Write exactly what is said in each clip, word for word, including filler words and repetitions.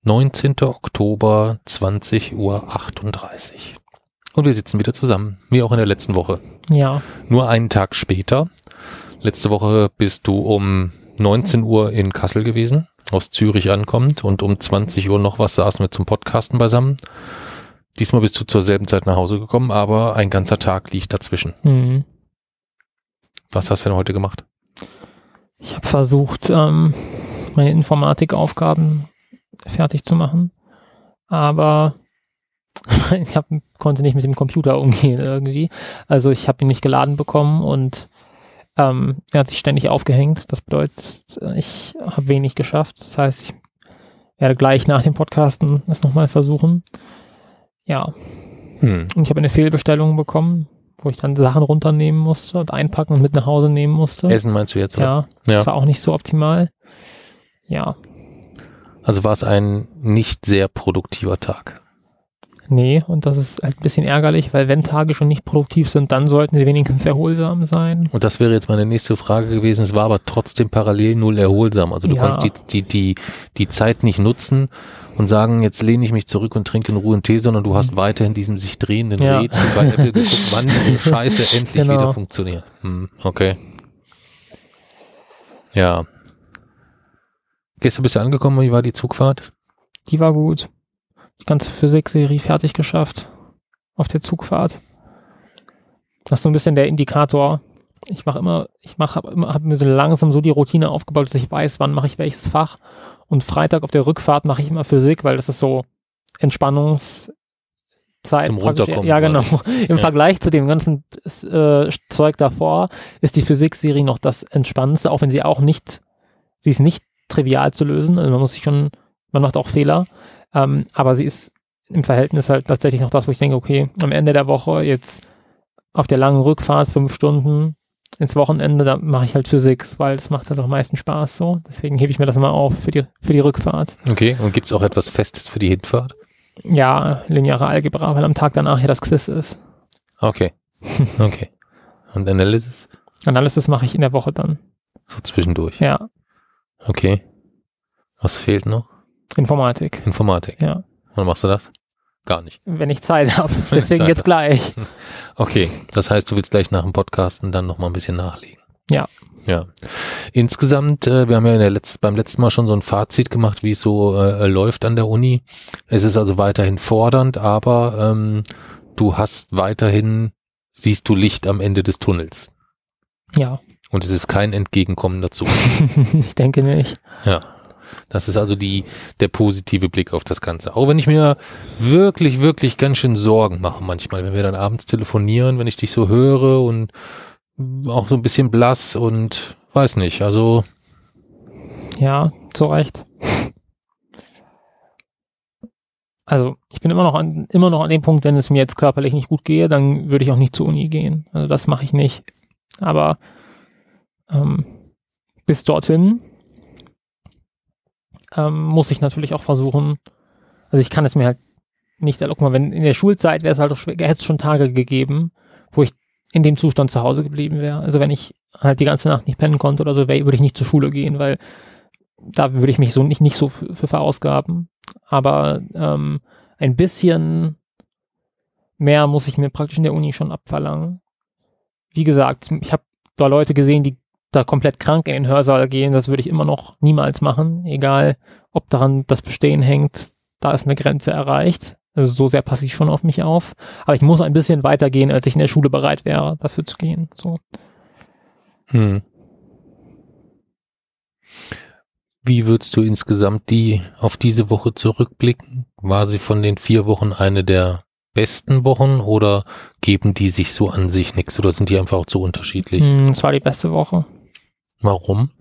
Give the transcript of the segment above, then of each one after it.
neunzehnten Oktober, zwanzig Uhr achtunddreißig. Und wir sitzen wieder zusammen, wie auch in der letzten Woche. Ja. Nur einen Tag später. Letzte Woche bist du um neunzehn Uhr in Kassel gewesen, aus Zürich ankommt, und um zwanzig Uhr noch was saßen wir zum Podcasten beisammen. Diesmal bist du zur selben Zeit nach Hause gekommen, aber ein ganzer Tag liegt dazwischen. Mhm. Was hast du denn heute gemacht? Ich habe versucht, ähm, meine Informatikaufgaben fertig zu machen, aber ich hab, konnte nicht mit dem Computer umgehen irgendwie. Also ich habe ihn nicht geladen bekommen und ähm, er hat sich ständig aufgehängt. Das bedeutet, ich habe wenig geschafft. Das heißt, ich werde gleich nach dem Podcasten das nochmal versuchen. Ja. Hm. Und ich habe eine Fehlbestellung bekommen, wo ich dann Sachen runternehmen musste und einpacken und mit nach Hause nehmen musste. Essen meinst du jetzt, oder? Ja, ja. Das war auch nicht so optimal. Ja. Also war es ein nicht sehr produktiver Tag. Nee, und das ist halt ein bisschen ärgerlich, weil wenn Tage schon nicht produktiv sind, dann sollten sie wenigstens erholsam sein. Und das wäre jetzt meine nächste Frage gewesen. Es war aber trotzdem parallel null erholsam. Also du ja. konntest die, die, die, die Zeit nicht nutzen und sagen, jetzt lehne ich mich zurück und trinke in Ruhe einen Tee, sondern du hast weiterhin diesem sich drehenden ja. Rädchen bei Apple geguckt, wann diese Scheiße endlich genau. wieder funktioniert. Hm, okay. Ja. Gestern bist du angekommen, wie war die Zugfahrt? Die war gut. Die ganze Physik-Serie fertig geschafft auf der Zugfahrt. Das ist so ein bisschen der Indikator. Ich mache immer, ich mache, habe immer, habe mir so langsam so die Routine aufgebaut, dass ich weiß, wann mache ich welches Fach. Und Freitag auf der Rückfahrt mache ich immer Physik, weil das ist so Entspannungszeit. Zum Runterkommen. Ja, genau. Im ja. Vergleich zu dem ganzen äh, Zeug davor ist die Physik-Serie noch das Entspannendste, auch wenn sie auch nicht, sie ist nicht trivial zu lösen. Also man muss sich schon, man macht auch Fehler. Ähm, aber sie ist im Verhältnis halt tatsächlich noch das, wo ich denke, okay, am Ende der Woche jetzt auf der langen Rückfahrt, fünf Stunden ins Wochenende, da mache ich halt Physik, weil das macht halt am meisten Spaß so. Deswegen hebe ich mir das immer auf für die, für die Rückfahrt. Okay, und gibt es auch etwas Festes für die Hinfahrt? Ja, lineare Algebra, weil am Tag danach ja das Quiz ist. Okay, okay. Und Analysis? Analysis mache ich in der Woche dann. So zwischendurch? Ja. Okay. Was fehlt noch? Informatik. Informatik. Ja. Wann machst du das? Gar nicht. Wenn ich Zeit habe. Deswegen jetzt gleich. Okay, das heißt, du willst gleich nach dem Podcasten dann nochmal ein bisschen nachlegen. Ja. Ja. Insgesamt, äh, wir haben ja in der Letz-, beim letzten Mal schon so ein Fazit gemacht, wie es so äh, läuft an der Uni. Es ist also weiterhin fordernd, aber ähm, du hast weiterhin, siehst du Licht am Ende des Tunnels. Ja. Und es ist kein Entgegenkommen dazu. Ich denke nicht. Ja. Das ist also die, der positive Blick auf das Ganze. Auch wenn ich mir wirklich, wirklich ganz schön Sorgen mache manchmal, wenn wir dann abends telefonieren, wenn ich dich so höre und auch so ein bisschen blass und weiß nicht, also. Ja, zu Recht. Also ich bin immer noch an, immer noch an dem Punkt, wenn es mir jetzt körperlich nicht gut gehe, dann würde ich auch nicht zur Uni gehen. Also das mache ich nicht. Aber ähm, bis dorthin Ähm, muss ich natürlich auch versuchen, also ich kann es mir halt nicht, guck mal, wenn in der Schulzeit wäre es halt auch schwer, hätte es schon Tage gegeben, wo ich in dem Zustand zu Hause geblieben wäre. Also wenn ich halt die ganze Nacht nicht pennen konnte oder so, wär, würde ich nicht zur Schule gehen, weil da würde ich mich so nicht, nicht so für, für verausgaben. Aber ähm, ein bisschen mehr muss ich mir praktisch in der Uni schon abverlangen. Wie gesagt, ich habe da Leute gesehen, die da komplett krank in den Hörsaal gehen, das würde ich immer noch niemals machen, egal ob daran das Bestehen hängt, da ist eine Grenze erreicht. Also so sehr passe ich schon auf mich auf. Aber ich muss ein bisschen weitergehen, als ich in der Schule bereit wäre, dafür zu gehen. So. Hm. Wie würdest du insgesamt die auf diese Woche zurückblicken? War sie von den vier Wochen eine der besten Wochen oder geben die sich so an sich nichts oder sind die einfach auch zu unterschiedlich? Es war die beste Woche. Warum?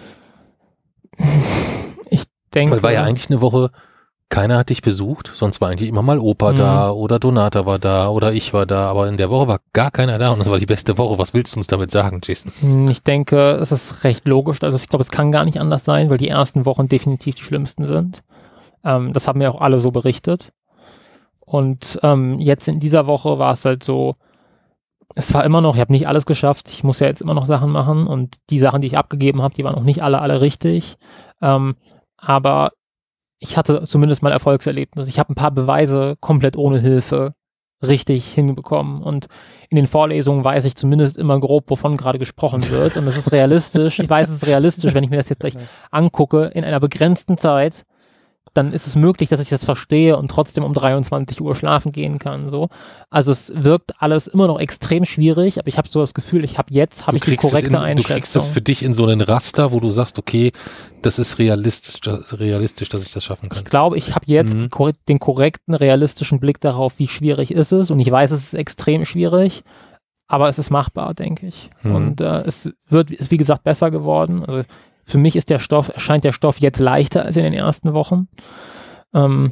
Ich denke... Weil war ja eigentlich eine Woche, keiner hat dich besucht, sonst war eigentlich immer mal Opa mhm. da oder Donata war da oder ich war da, aber in der Woche war gar keiner da und das war die beste Woche. Was willst du uns damit sagen, Jason? Ich denke, es ist recht logisch, also ich glaube, es kann gar nicht anders sein, weil die ersten Wochen definitiv die schlimmsten sind. Ähm, das haben ja auch alle so berichtet. Und ähm, jetzt in dieser Woche war es halt so, es war immer noch, ich habe nicht alles geschafft, ich muss ja jetzt immer noch Sachen machen und die Sachen, die ich abgegeben habe, die waren auch nicht alle, alle richtig. Ähm, aber ich hatte zumindest mal Erfolgserlebnis. Ich habe ein paar Beweise komplett ohne Hilfe richtig hinbekommen und in den Vorlesungen weiß ich zumindest immer grob, wovon gerade gesprochen wird und es ist realistisch. Ich weiß, es ist realistisch, wenn ich mir das jetzt gleich angucke, in einer begrenzten Zeit, dann ist es möglich, dass ich das verstehe und trotzdem um dreiundzwanzig Uhr schlafen gehen kann. So. Also es wirkt alles immer noch extrem schwierig, aber ich habe so das Gefühl, ich habe jetzt habe ich die korrekte in, Einschätzung. Du kriegst das für dich in so einen Raster, wo du sagst, okay, das ist realistisch, realistisch, dass ich das schaffen kann. Ich glaube, ich habe jetzt Mhm. die, korre- den korrekten, realistischen Blick darauf, wie schwierig ist es und ich weiß, es ist extrem schwierig, aber es ist machbar, denke ich. Mhm. Und äh, es wird, ist wie gesagt besser geworden. Also für mich ist der Stoff, erscheint der Stoff jetzt leichter als in den ersten Wochen. Ähm,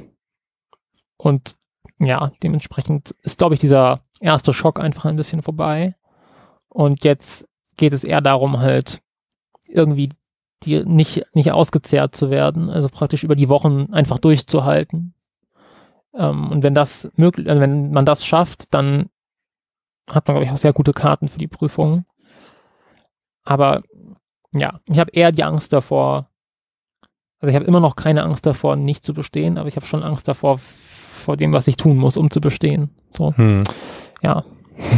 und ja, dementsprechend ist, glaube ich, dieser erste Schock einfach ein bisschen vorbei. Und jetzt geht es eher darum, halt irgendwie die nicht, nicht ausgezehrt zu werden, also praktisch über die Wochen einfach durchzuhalten. Ähm, und wenn das möglich, also wenn man das schafft, dann hat man, glaube ich, auch sehr gute Karten für die Prüfungen. Aber ja, ich habe eher die Angst davor, also ich habe immer noch keine Angst davor, nicht zu bestehen, aber ich habe schon Angst davor, vor dem, was ich tun muss, um zu bestehen. So, Hm. ja.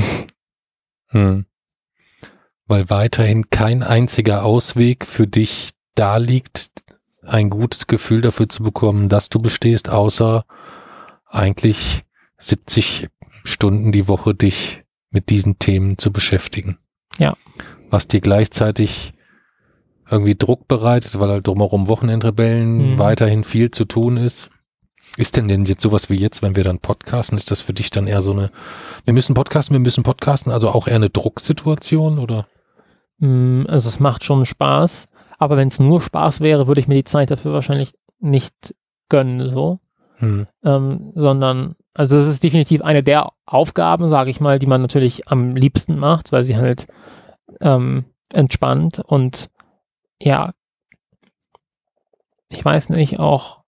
Hm. Weil weiterhin kein einziger Ausweg für dich da liegt, ein gutes Gefühl dafür zu bekommen, dass du bestehst, außer eigentlich siebzig Stunden die Woche dich mit diesen Themen zu beschäftigen. Ja. Was dir gleichzeitig irgendwie Druck bereitet, weil halt drumherum Wochenendrebellen Mhm. weiterhin viel zu tun ist. Ist denn denn jetzt sowas wie jetzt, wenn wir dann podcasten, ist das für dich dann eher so eine, wir müssen podcasten, wir müssen podcasten, also auch eher eine Drucksituation oder? Mm, Also es macht schon Spaß, aber wenn es nur Spaß wäre, würde ich mir die Zeit dafür wahrscheinlich nicht gönnen, so. Hm. Ähm, sondern, also es ist definitiv eine der Aufgaben, sage ich mal, die man natürlich am liebsten macht, weil sie halt ähm, entspannt und ja, ich weiß nicht, auch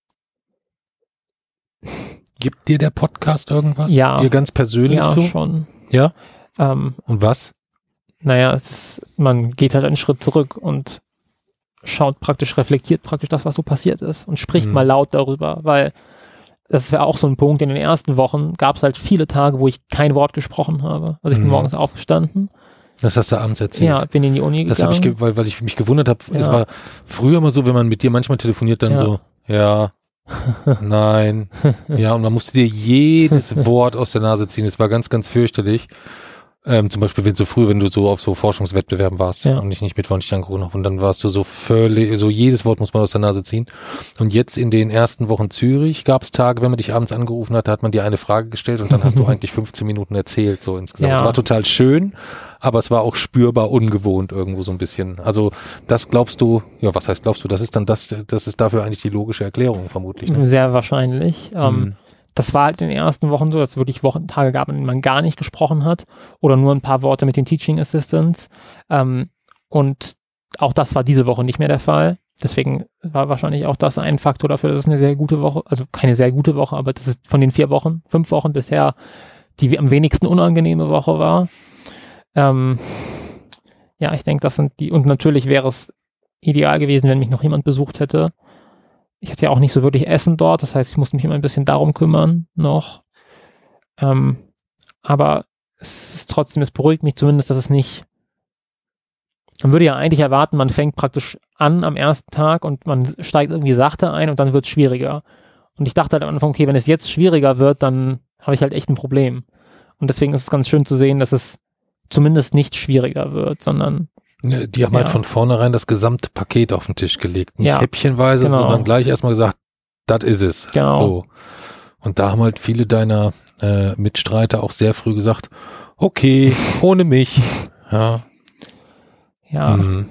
Gibt dir der Podcast irgendwas? Ja. Dir ganz persönlich ja so? schon. Ja? Ähm, Und was? naja, es ist, man geht halt einen Schritt zurück und schaut praktisch, reflektiert praktisch das, was so passiert ist und spricht Mhm. mal laut darüber, weil das wäre auch so ein Punkt, in den ersten Wochen gab es halt viele Tage, wo ich kein Wort gesprochen habe. Also ich bin Mhm. morgens aufgestanden, Das hast du abends erzählt. ja, bin in die Uni Das habe ich, gegangen. ge weil, weil ich mich gewundert habe. Es Ja. war früher immer so, wenn man mit dir manchmal telefoniert, dann Ja. so, ja, nein, ja, und man musste dir jedes Wort aus der Nase ziehen. Es war ganz, ganz fürchterlich. Ähm, zum Beispiel, wenn so früh, wenn du so auf so Forschungswettbewerben warst Ja. und ich nicht mit war und ich angerufen habe und dann warst du so völlig, so jedes Wort muss man aus der Nase ziehen. Und jetzt in den ersten Wochen Zürich gab es Tage, wenn man dich abends angerufen hat, hat man dir eine Frage gestellt und dann hast du eigentlich fünfzehn Minuten erzählt, so insgesamt. Ja. Es war total schön, aber es war auch spürbar ungewohnt irgendwo so ein bisschen. Also das glaubst du, ja, was heißt glaubst du, das ist dann das, das ist dafür eigentlich die logische Erklärung vermutlich. Ne? Sehr wahrscheinlich. Ähm, Mhm. Das war halt in den ersten Wochen so, dass es wirklich Wochentage gab, in denen man gar nicht gesprochen hat oder nur ein paar Worte mit den Teaching Assistants. Ähm, und auch das war diese Woche nicht mehr der Fall. Deswegen war wahrscheinlich auch das ein Faktor dafür, dass es eine sehr gute Woche, also keine sehr gute Woche, aber das ist von den vier Wochen, fünf Wochen bisher die am wenigsten unangenehme Woche war. Ähm, ja, ich denke, das sind die, und natürlich wäre es ideal gewesen, wenn mich noch jemand besucht hätte. Ich hatte ja auch nicht so wirklich Essen dort, das heißt, ich musste mich immer ein bisschen darum kümmern noch. Ähm, aber es ist trotzdem, es beruhigt mich zumindest, dass es nicht, man würde ja eigentlich erwarten, man fängt praktisch an am ersten Tag und man steigt irgendwie sachte ein und dann wird es schwieriger. Und ich dachte halt am Anfang, okay, wenn es jetzt schwieriger wird, dann habe ich halt echt ein Problem. Und deswegen ist es ganz schön zu sehen, dass es zumindest nicht schwieriger wird, sondern Ne, Die haben Ja. halt von vornherein das gesamte Paket auf den Tisch gelegt. Nicht Ja, häppchenweise, genau. sondern gleich erstmal gesagt, das ist es. Genau. So. Und da haben halt viele deiner äh, Mitstreiter auch sehr früh gesagt, okay, ohne mich. Ja. ja, Hm.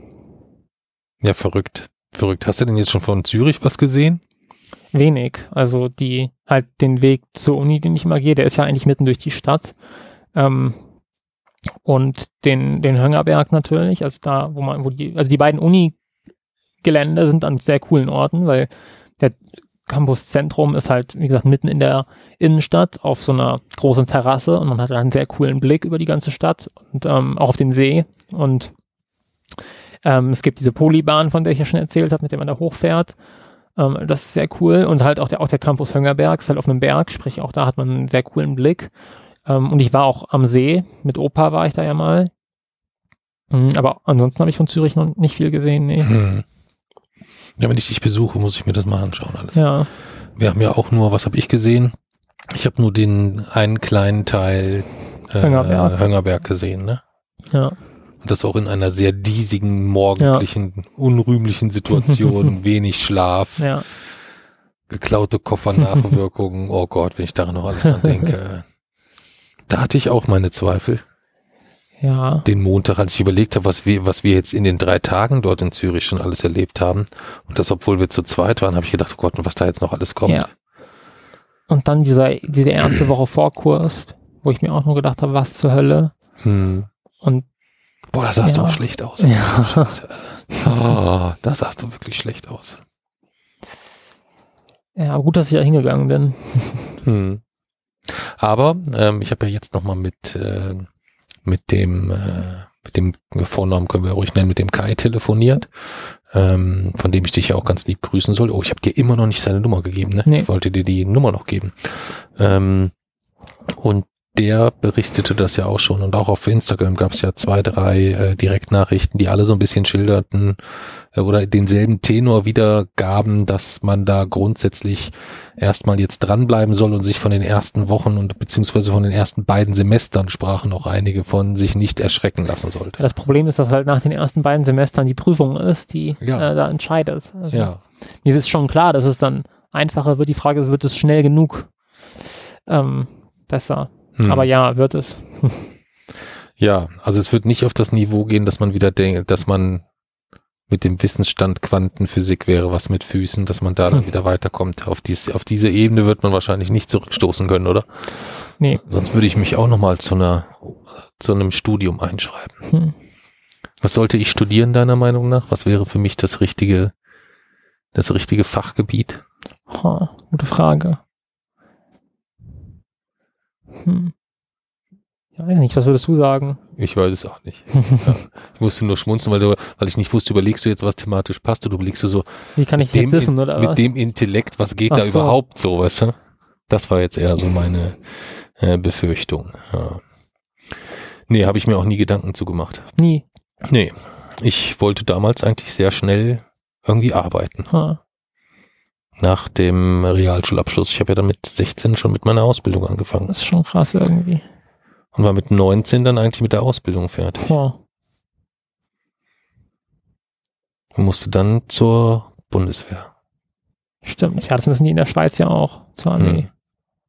Ja, verrückt. Verrückt. Hast du denn jetzt schon von Zürich was gesehen? wenig. Also die, halt den Weg zur Uni, den ich immer gehe, der ist ja eigentlich mitten durch die Stadt. Ähm, und den, den Höngerberg natürlich, also da, wo man, wo die, also die beiden Uni-Gelände sind an sehr coolen Orten, weil der Campuszentrum ist halt, wie gesagt, mitten in der Innenstadt auf so einer großen Terrasse und man hat einen sehr coolen Blick über die ganze Stadt und ähm, auch auf den See. Und ähm, es gibt diese Polybahn, von der ich ja schon erzählt habe, mit der man da hochfährt. Ähm, das ist sehr cool. Und halt auch der, auch der Campus Hönggerberg ist halt auf einem Berg, sprich auch da hat man einen sehr coolen Blick. Ähm, und ich war auch am See, mit Opa war ich da ja mal. Mhm, aber ansonsten habe ich von Zürich noch nicht viel gesehen, nee. Hm. Ja, wenn ich dich besuche, muss ich mir das mal anschauen alles. Ja. Wir haben ja auch nur, was habe ich gesehen? Ich habe nur den einen kleinen Teil äh, Hönggerberg. Hönggerberg gesehen, ne? Ja. Und das auch in einer sehr diesigen, morgendlichen, ja. unrühmlichen Situation, wenig Schlaf, ja. geklaute Koffernachwirkungen. Oh Gott, wenn ich daran noch alles dran denke. Da hatte ich auch meine Zweifel. Ja. Den Montag, als ich überlegt habe, was wir, was wir jetzt in den drei Tagen dort in Zürich schon alles erlebt haben. Und das, obwohl wir zu zweit waren, habe ich gedacht, oh Gott, und was da jetzt noch alles kommt. Ja. Und dann dieser, diese erste Woche Vorkurs, wo ich mir auch nur gedacht habe, was zur Hölle. Hm. Und boah, da sahst ja. du auch schlecht aus. Ja. Oh, da sahst du wirklich schlecht aus. Ja, gut, dass ich da hingegangen bin. Hm. Aber ähm, ich habe ja jetzt nochmal mit äh, mit dem äh, mit dem Vornamen können wir ruhig nennen, mit dem Kai telefoniert, ähm, von dem ich dich ja auch ganz lieb grüßen soll. Oh, ich habe dir immer noch nicht seine Nummer gegeben, ne? Nee. Ich wollte dir die Nummer noch geben. Ähm, und der berichtete das ja auch schon und auch auf Instagram gab es ja zwei, drei äh, Direktnachrichten, die alle so ein bisschen schilderten äh, oder denselben Tenor wiedergaben, dass man da grundsätzlich erstmal jetzt dranbleiben soll und sich von den ersten Wochen und beziehungsweise von den ersten beiden Semestern sprachen auch einige von, sich nicht erschrecken lassen sollte. Ja, das Problem ist, dass halt nach den ersten beiden Semestern die Prüfung ist, die Ja. äh, da entscheidet. Also, Ja. mir ist schon klar, dass es dann einfacher wird. Die Frage ist, wird es schnell genug ähm, besser? Hm. Aber ja, wird es. Ja, also es wird nicht auf das Niveau gehen, dass man wieder denkt, dass man mit dem Wissensstand Quantenphysik wäre was mit Füßen, dass man da dann Hm. wieder weiterkommt. Auf, dies, auf diese Ebene wird man wahrscheinlich nicht zurückstoßen können, oder? Nee. Sonst würde ich mich auch nochmal zu einer, zu einem Studium einschreiben. Hm. Was sollte ich studieren, deiner Meinung nach? Was wäre für mich das richtige, das richtige Fachgebiet? Ha, gute Frage. Hm. Ja, weiß nicht, was würdest du sagen? Ich weiß es auch nicht. Ja. Ich musste nur schmunzeln, weil du, weil ich nicht wusste, überlegst du jetzt, was thematisch passt, oder überlegst du so, Wie kann ich mit jetzt dem, wissen, oder mit was? dem Intellekt, was geht Ach da so. überhaupt so, weißt du? Das war jetzt eher so meine äh, Befürchtung. Ja. Nee, habe ich mir auch nie Gedanken zugemacht. Nie. Nee, ich wollte damals eigentlich sehr schnell irgendwie arbeiten. Ha. Nach dem Realschulabschluss. Ich habe ja dann mit sechzehn schon mit meiner Ausbildung angefangen. Das ist schon krass irgendwie. Und war mit neunzehn dann eigentlich mit der Ausbildung fertig. Ha. Und musste dann zur Bundeswehr. Stimmt. Ja, das müssen die in der Schweiz ja auch zur Armee. Hm.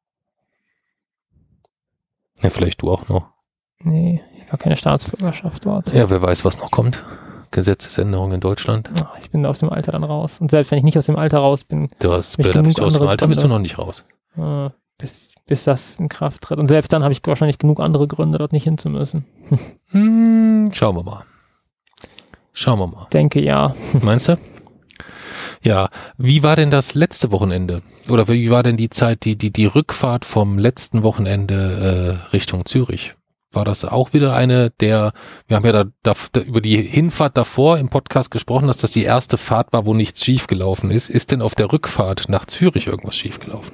Ja, vielleicht du auch noch. Nee, ich war keine Staatsbürgerschaft dort. Ja, wer weiß, was noch kommt. Gesetzesänderung in Deutschland. Ach, ich bin aus dem Alter dann raus. Und selbst wenn ich nicht aus dem Alter raus bin, Du hast, Ich da genug bist du aus dem andere Alter, bist du Gründe. noch nicht raus. äh, bis, bis das in Kraft tritt. Und selbst dann habe ich wahrscheinlich genug andere Gründe, dort nicht hinzumüssen. Hm, schauen wir mal. Schauen wir mal. Denke ja. Meinst du? Ja, wie war denn das letzte Wochenende? Oder wie war denn die Zeit, die, die, die Rückfahrt vom letzten Wochenende äh, Richtung Zürich? War das auch wieder eine der, wir haben ja da, da, da über die Hinfahrt davor im Podcast gesprochen, dass das die erste Fahrt war, wo nichts schiefgelaufen ist. Ist denn auf der Rückfahrt nach Zürich irgendwas schiefgelaufen?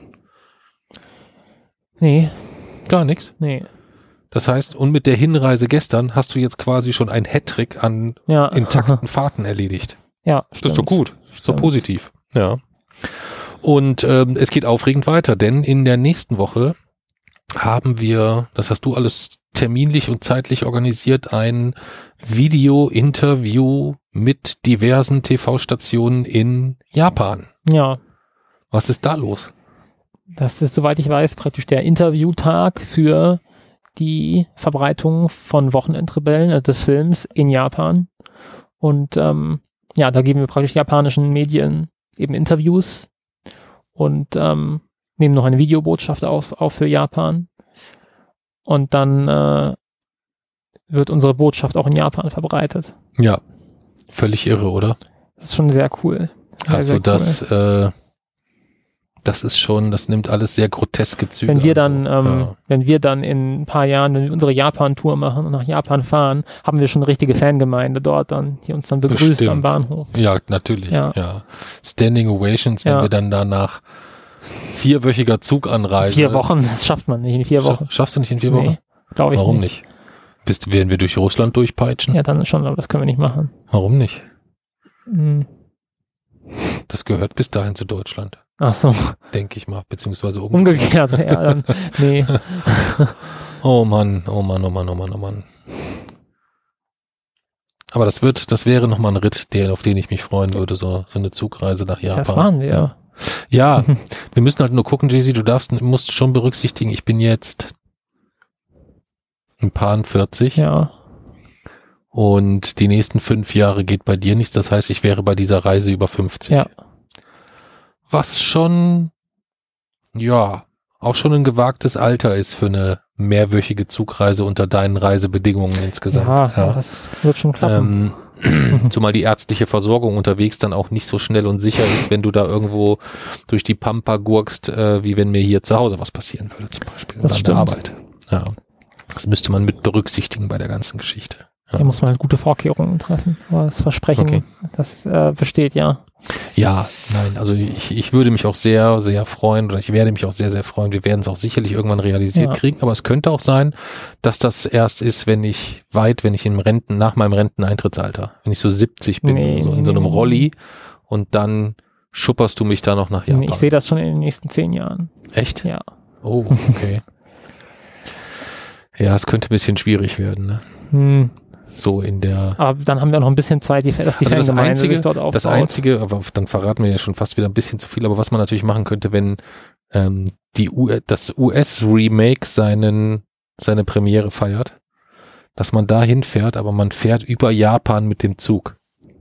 Nee, Gar nichts. nee. Das heißt, und mit der Hinreise gestern hast du jetzt quasi schon ein Hattrick an Ja. intakten Fahrten erledigt. Ja, Das ist doch gut. Ist doch Stimmt. positiv. Ja. Und ähm, es geht aufregend weiter, denn in der nächsten Woche haben wir, das hast du alles terminlich und zeitlich organisiert, ein Video-Interview mit diversen T V-Stationen in Japan. Ja, Was ist da los? das ist, soweit ich weiß, praktisch der Interviewtag für die Verbreitung von Wochenendrebellen, also des Films in Japan. Und ähm, ja, da geben wir praktisch japanischen Medien eben Interviews und ähm, nehmen noch eine Videobotschaft auf, auf für Japan. Und dann äh, wird unsere Botschaft auch in Japan verbreitet. Ja, völlig irre, oder? Das ist schon sehr cool. Sehr, Also sehr das, äh, das ist schon, das nimmt alles sehr groteske Züge. Wenn wir dann, also, ähm, ja. wenn wir dann in ein paar Jahren, wenn wir unsere Japan-Tour machen und nach Japan fahren, haben wir schon eine richtige Fangemeinde dort dann, die uns dann begrüßt Bestimmt. am Bahnhof. Ja, natürlich. Ja. Ja. Standing Ovations, wenn Ja. wir dann da nach vierwöchiger Zuganreise. Vier Wochen, das schafft man nicht in vier Wochen. Schaff, schaffst du nicht in vier Wochen? Nee, glaube ich Warum nicht. nicht? Bist, werden wir durch Russland durchpeitschen? Ja, dann schon, aber das können wir nicht machen. Warum nicht? Hm. Das gehört bis dahin zu Deutschland, Ach so, denke ich mal, beziehungsweise umgekehrt. umgekehrt. Ja, dann, nee. Oh Mann, oh Mann, oh Mann, oh Mann, oh Mann. Aber das wird, das wäre nochmal ein Ritt, der, auf den ich mich freuen würde, so, so eine Zugreise nach Japan. Das waren wir. Ja, ja wir müssen halt nur gucken, Jay-Z, du darfst, musst schon berücksichtigen, ich bin jetzt ein paar vierzig. Ja. Und die nächsten fünf Jahre geht bei dir nichts. Das heißt, ich wäre bei dieser Reise über fünfzig. Ja. Was schon, ja, auch schon ein gewagtes Alter ist für eine mehrwöchige Zugreise unter deinen Reisebedingungen insgesamt. Ja, ja. das wird schon klappen. Ähm, zumal die ärztliche Versorgung unterwegs dann auch nicht so schnell und sicher ist, wenn du da irgendwo durch die Pampa gurkst, äh, wie wenn mir hier zu Hause was passieren würde zum Beispiel. Das oder stimmt. an der Arbeit. Ja. Das müsste man mit berücksichtigen bei der ganzen Geschichte. Ja. Da muss man halt gute Vorkehrungen treffen. Aber das Versprechen, Okay. das äh, besteht, ja. Ja, nein, also ich, ich würde mich auch sehr, sehr freuen oder ich werde mich auch sehr, sehr freuen. Wir werden es auch sicherlich irgendwann realisiert Ja. kriegen, aber es könnte auch sein, dass das erst ist, wenn ich weit, wenn ich im Renten, nach meinem Renteneintrittsalter, wenn ich so siebzig bin, Nee, oder so in nee, so einem nee. Rolli und dann schupperst du mich da noch nach Japan. Ich sehe das schon in den nächsten zehn Jahren. Echt? Ja. Oh, okay. Ja, es könnte ein bisschen schwierig werden, ne? Hm. So in der... Aber dann haben wir noch ein bisschen Zeit, die, dass die Also das Fangemeinde Einzige, sich dort aufbaut. das Einzige, aber dann verraten wir ja schon fast wieder ein bisschen zu viel, aber was man natürlich machen könnte, wenn ähm, die U das U S-Remake seinen seine Premiere feiert, dass man da hinfährt, aber man fährt über Japan mit dem Zug.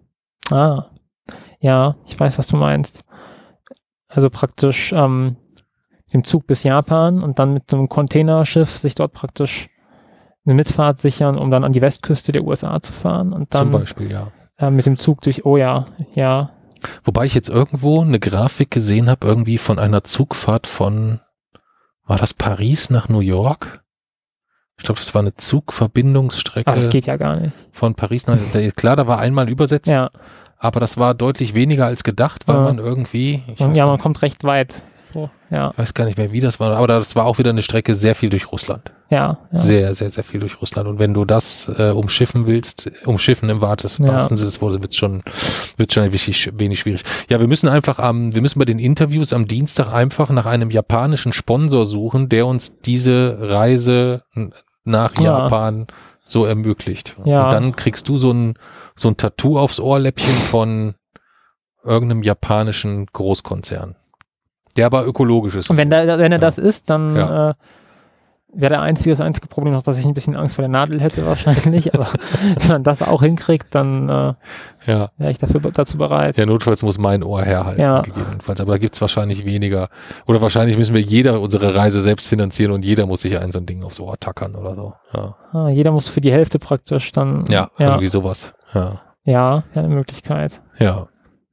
Ah, ja, ich weiß, was du meinst. Also praktisch ähm, mit dem Zug bis Japan und dann mit einem Containerschiff sich dort praktisch eine Mitfahrt sichern, um dann an die Westküste der U S A zu fahren und Zum dann Beispiel, ja. äh, mit dem Zug durch, oh ja, ja, Wobei ich jetzt irgendwo eine Grafik gesehen habe, irgendwie von einer Zugfahrt von, war das Paris nach New York? Ich glaube, das war eine Zugverbindungsstrecke aber das geht ja gar nicht. von Paris nach, da, klar, da war einmal übersetzt, Ja, aber das war deutlich weniger als gedacht, weil Ja. man irgendwie, ich und weiß, ja, gar, man kommt recht weit. So, ja, ich weiß gar nicht mehr, wie das war, aber das war auch wieder eine Strecke sehr viel durch Russland. ja, ja. Sehr, sehr, sehr viel durch Russland. Und wenn du das äh, umschiffen willst, umschiffen im wahrsten Ja. wahrsten Sinne des Wortes, wird schon, wird schon ein wenig, wenig schwierig. Ja, wir müssen einfach am, wir müssen bei den Interviews am Dienstag einfach nach einem japanischen Sponsor suchen, der uns diese Reise n- nach Ja. Japan so ermöglicht. Ja. Und dann kriegst du so ein, so ein Tattoo aufs Ohrläppchen von irgendeinem japanischen Großkonzern. Der aber ökologisch ist. Und wenn, da, wenn er Ja. das ist, dann Ja. äh, wäre der einzige, das einzige Problem noch, dass ich ein bisschen Angst vor der Nadel hätte wahrscheinlich, aber wenn man das auch hinkriegt, dann äh, Ja. wäre ich dafür dazu bereit. Ja, notfalls muss mein Ohr herhalten, Ja. gegebenenfalls. Aber da gibt's wahrscheinlich weniger. Oder wahrscheinlich müssen wir jeder unsere Reise selbst finanzieren und jeder muss sich ein so ein Ding aufs Ohr tackern oder so. Ja, Ah, jeder muss für die Hälfte praktisch dann. ja, ja, irgendwie sowas. Ja, ja, ja, eine Möglichkeit. ja.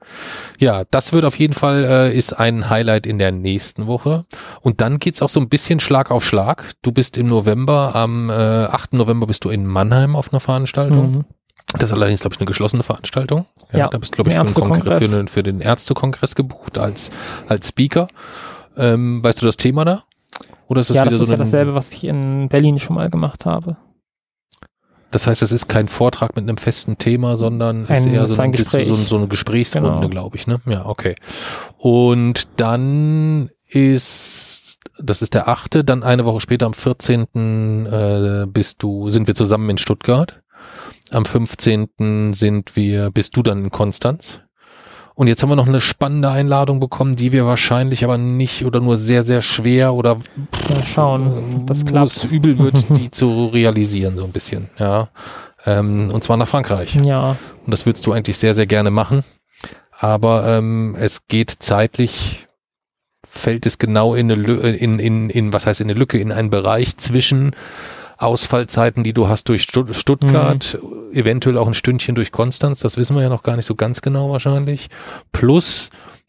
Ja, das wird auf jeden Fall, äh, ist ein Highlight in der nächsten Woche. Und dann geht's auch so ein bisschen Schlag auf Schlag. Du bist im November, am äh, achten November bist du in Mannheim auf einer Veranstaltung. Mhm. Das ist allerdings, glaube ich, eine geschlossene Veranstaltung. Ja, da bist du, glaube ich, ein für, einen Kongress, Ärztekongress. für, einen, für den Ärztekongress gebucht als, als Speaker. Ähm, weißt du das Thema da? Oder ist das Ja, wieder das ist so ja ein, dasselbe, was ich in Berlin schon mal gemacht habe. Das heißt, es ist kein Vortrag mit einem festen Thema, sondern Ein- ist eher ist so, ein ein, Gespräch. so, so eine Gesprächsrunde, Genau. glaube ich. Ne? Ja, okay. Und dann ist, das ist der achte, dann eine Woche später, am vierzehnten Äh, bist du, sind wir zusammen in Stuttgart. Am fünfzehnten sind wir, bist du dann in Konstanz. Und jetzt haben wir noch eine spannende Einladung bekommen, die wir wahrscheinlich aber nicht oder nur sehr, sehr schwer oder Mal schauen, ob das wo klappt. es übel wird, die zu realisieren, so ein bisschen, ja. Ähm, und zwar nach Frankreich. Ja, Und das würdest du eigentlich sehr, sehr gerne machen. Aber ähm, es geht zeitlich, fällt es genau in eine Lücke, in, in, in, was heißt in eine Lücke, in einen Bereich zwischen Ausfallzeiten, die du hast durch Stutt- Stuttgart, eventuell auch ein Stündchen durch Konstanz, das wissen wir ja noch gar nicht so ganz genau wahrscheinlich, plus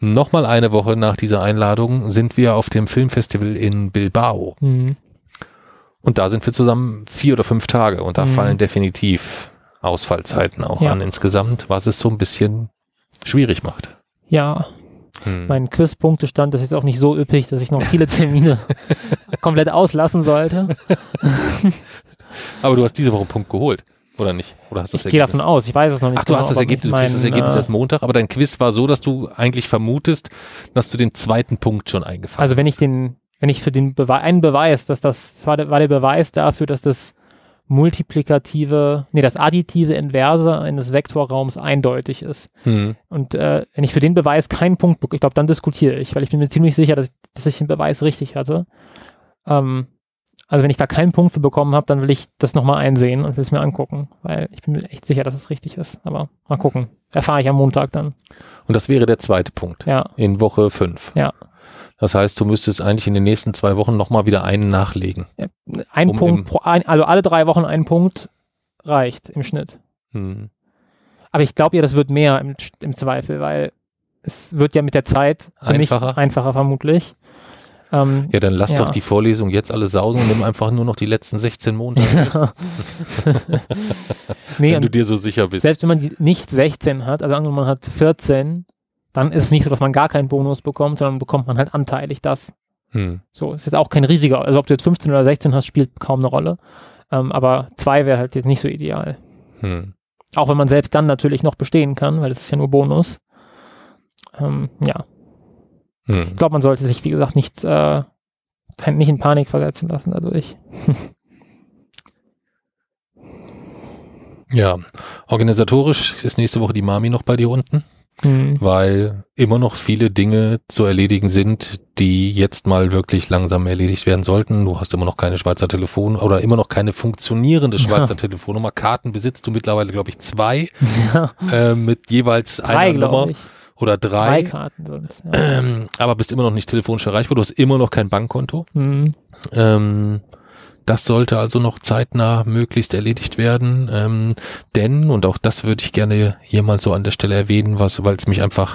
nochmal eine Woche nach dieser Einladung sind wir auf dem Filmfestival in Bilbao. Mhm. Und da sind wir zusammen vier oder fünf Tage und da Mhm. fallen definitiv Ausfallzeiten auch Ja. an insgesamt, was es so ein bisschen schwierig macht. Ja, Hm. mein Quiz-Punktestand ist jetzt auch nicht so üppig, dass ich noch viele Termine komplett auslassen sollte. Aber du hast diese Woche einen Punkt geholt, oder nicht? Oder hast du das Ich gehe Ergebnis? davon aus, ich weiß es noch nicht. Ach, du hast das aber Ergebnis, ich du kriegst das mein, Ergebnis äh, erst Montag, aber dein Quiz war so, dass du eigentlich vermutest, dass du den zweiten Punkt schon eingefahren Also wenn ich hast. den, wenn ich für den Beweis, einen Beweis, dass das, das war der, war der Beweis dafür, dass das multiplikative, nee, das additive Inverse eines Vektorraums eindeutig ist. Hm. Und äh, wenn ich für den Beweis keinen Punkt bekomme, ich glaube, dann diskutiere ich, weil ich bin mir ziemlich sicher, dass, dass ich den Beweis richtig hatte. Ähm, also wenn ich da keinen Punkt für bekommen habe, dann will ich das nochmal einsehen und will es mir angucken, weil ich bin mir echt sicher, dass es richtig ist. Aber mal gucken. Erfahre ich am Montag dann. Und das wäre der zweite Punkt Ja, in Woche fünf. ja. Das heißt, du müsstest eigentlich in den nächsten zwei Wochen nochmal wieder einen nachlegen. ja. Ein Um im- Punkt, pro, ein, also alle drei Wochen ein Punkt reicht im Schnitt. Hm. Aber ich glaube ja, das wird mehr im, im Zweifel, weil es wird ja mit der Zeit für Einfacher? mich einfacher vermutlich. Ähm, Ja, dann lass Ja. doch die Vorlesung jetzt alle sausen und nimm einfach nur noch die letzten sechzehn Monate, nee, wenn du und dir so sicher bist. selbst wenn man die nicht sechzehn hat, also angenommen man hat vierzehn, dann ist es nicht so, dass man gar keinen Bonus bekommt, sondern bekommt man halt anteilig das. Hm. So, ist jetzt auch kein riesiger, also ob du jetzt fünfzehn oder sechzehn hast, spielt kaum eine Rolle. Ähm, aber zwei wäre halt jetzt nicht so ideal. Hm. Auch wenn man selbst dann natürlich noch bestehen kann, weil das ist ja nur Bonus. Ähm, ja, Hm. ich glaube, man sollte sich, wie gesagt, nicht, äh, kein, nicht in Panik versetzen lassen dadurch. Ja, organisatorisch ist nächste Woche die Mami noch bei dir unten, Hm. weil immer noch viele Dinge zu erledigen sind, die jetzt mal wirklich langsam erledigt werden sollten. Du hast immer noch keine Schweizer Telefon oder immer noch keine funktionierende Schweizer Ja. Telefonnummer. Karten besitzt du mittlerweile, glaube ich, zwei Ja, äh, mit jeweils drei, einer Nummer glaube ich. oder Drei drei. Karten sind es. Ja. Ähm, aber bist immer noch nicht telefonisch erreichbar. Du hast immer noch kein Bankkonto. Hm. Ähm, das sollte also noch zeitnah möglichst erledigt werden, ähm, denn, und auch das würde ich gerne hier mal so an der Stelle erwähnen, was, weil es mich einfach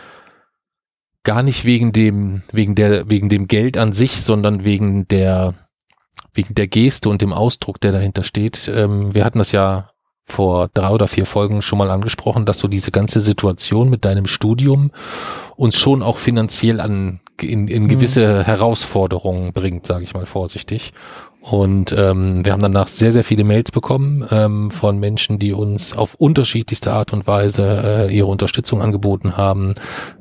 gar nicht wegen dem, wegen der, wegen dem Geld an sich, sondern wegen der, wegen der Geste und dem Ausdruck, der dahinter steht. Ähm, wir hatten das ja vor drei oder vier Folgen schon mal angesprochen, dass so diese ganze Situation mit deinem Studium uns schon auch finanziell an in, in gewisse mhm. Herausforderungen bringt, sage ich mal vorsichtig. Und ähm, wir haben danach sehr, sehr viele Mails bekommen ähm, von Menschen, die uns auf unterschiedlichste Art und Weise äh, ihre Unterstützung angeboten haben.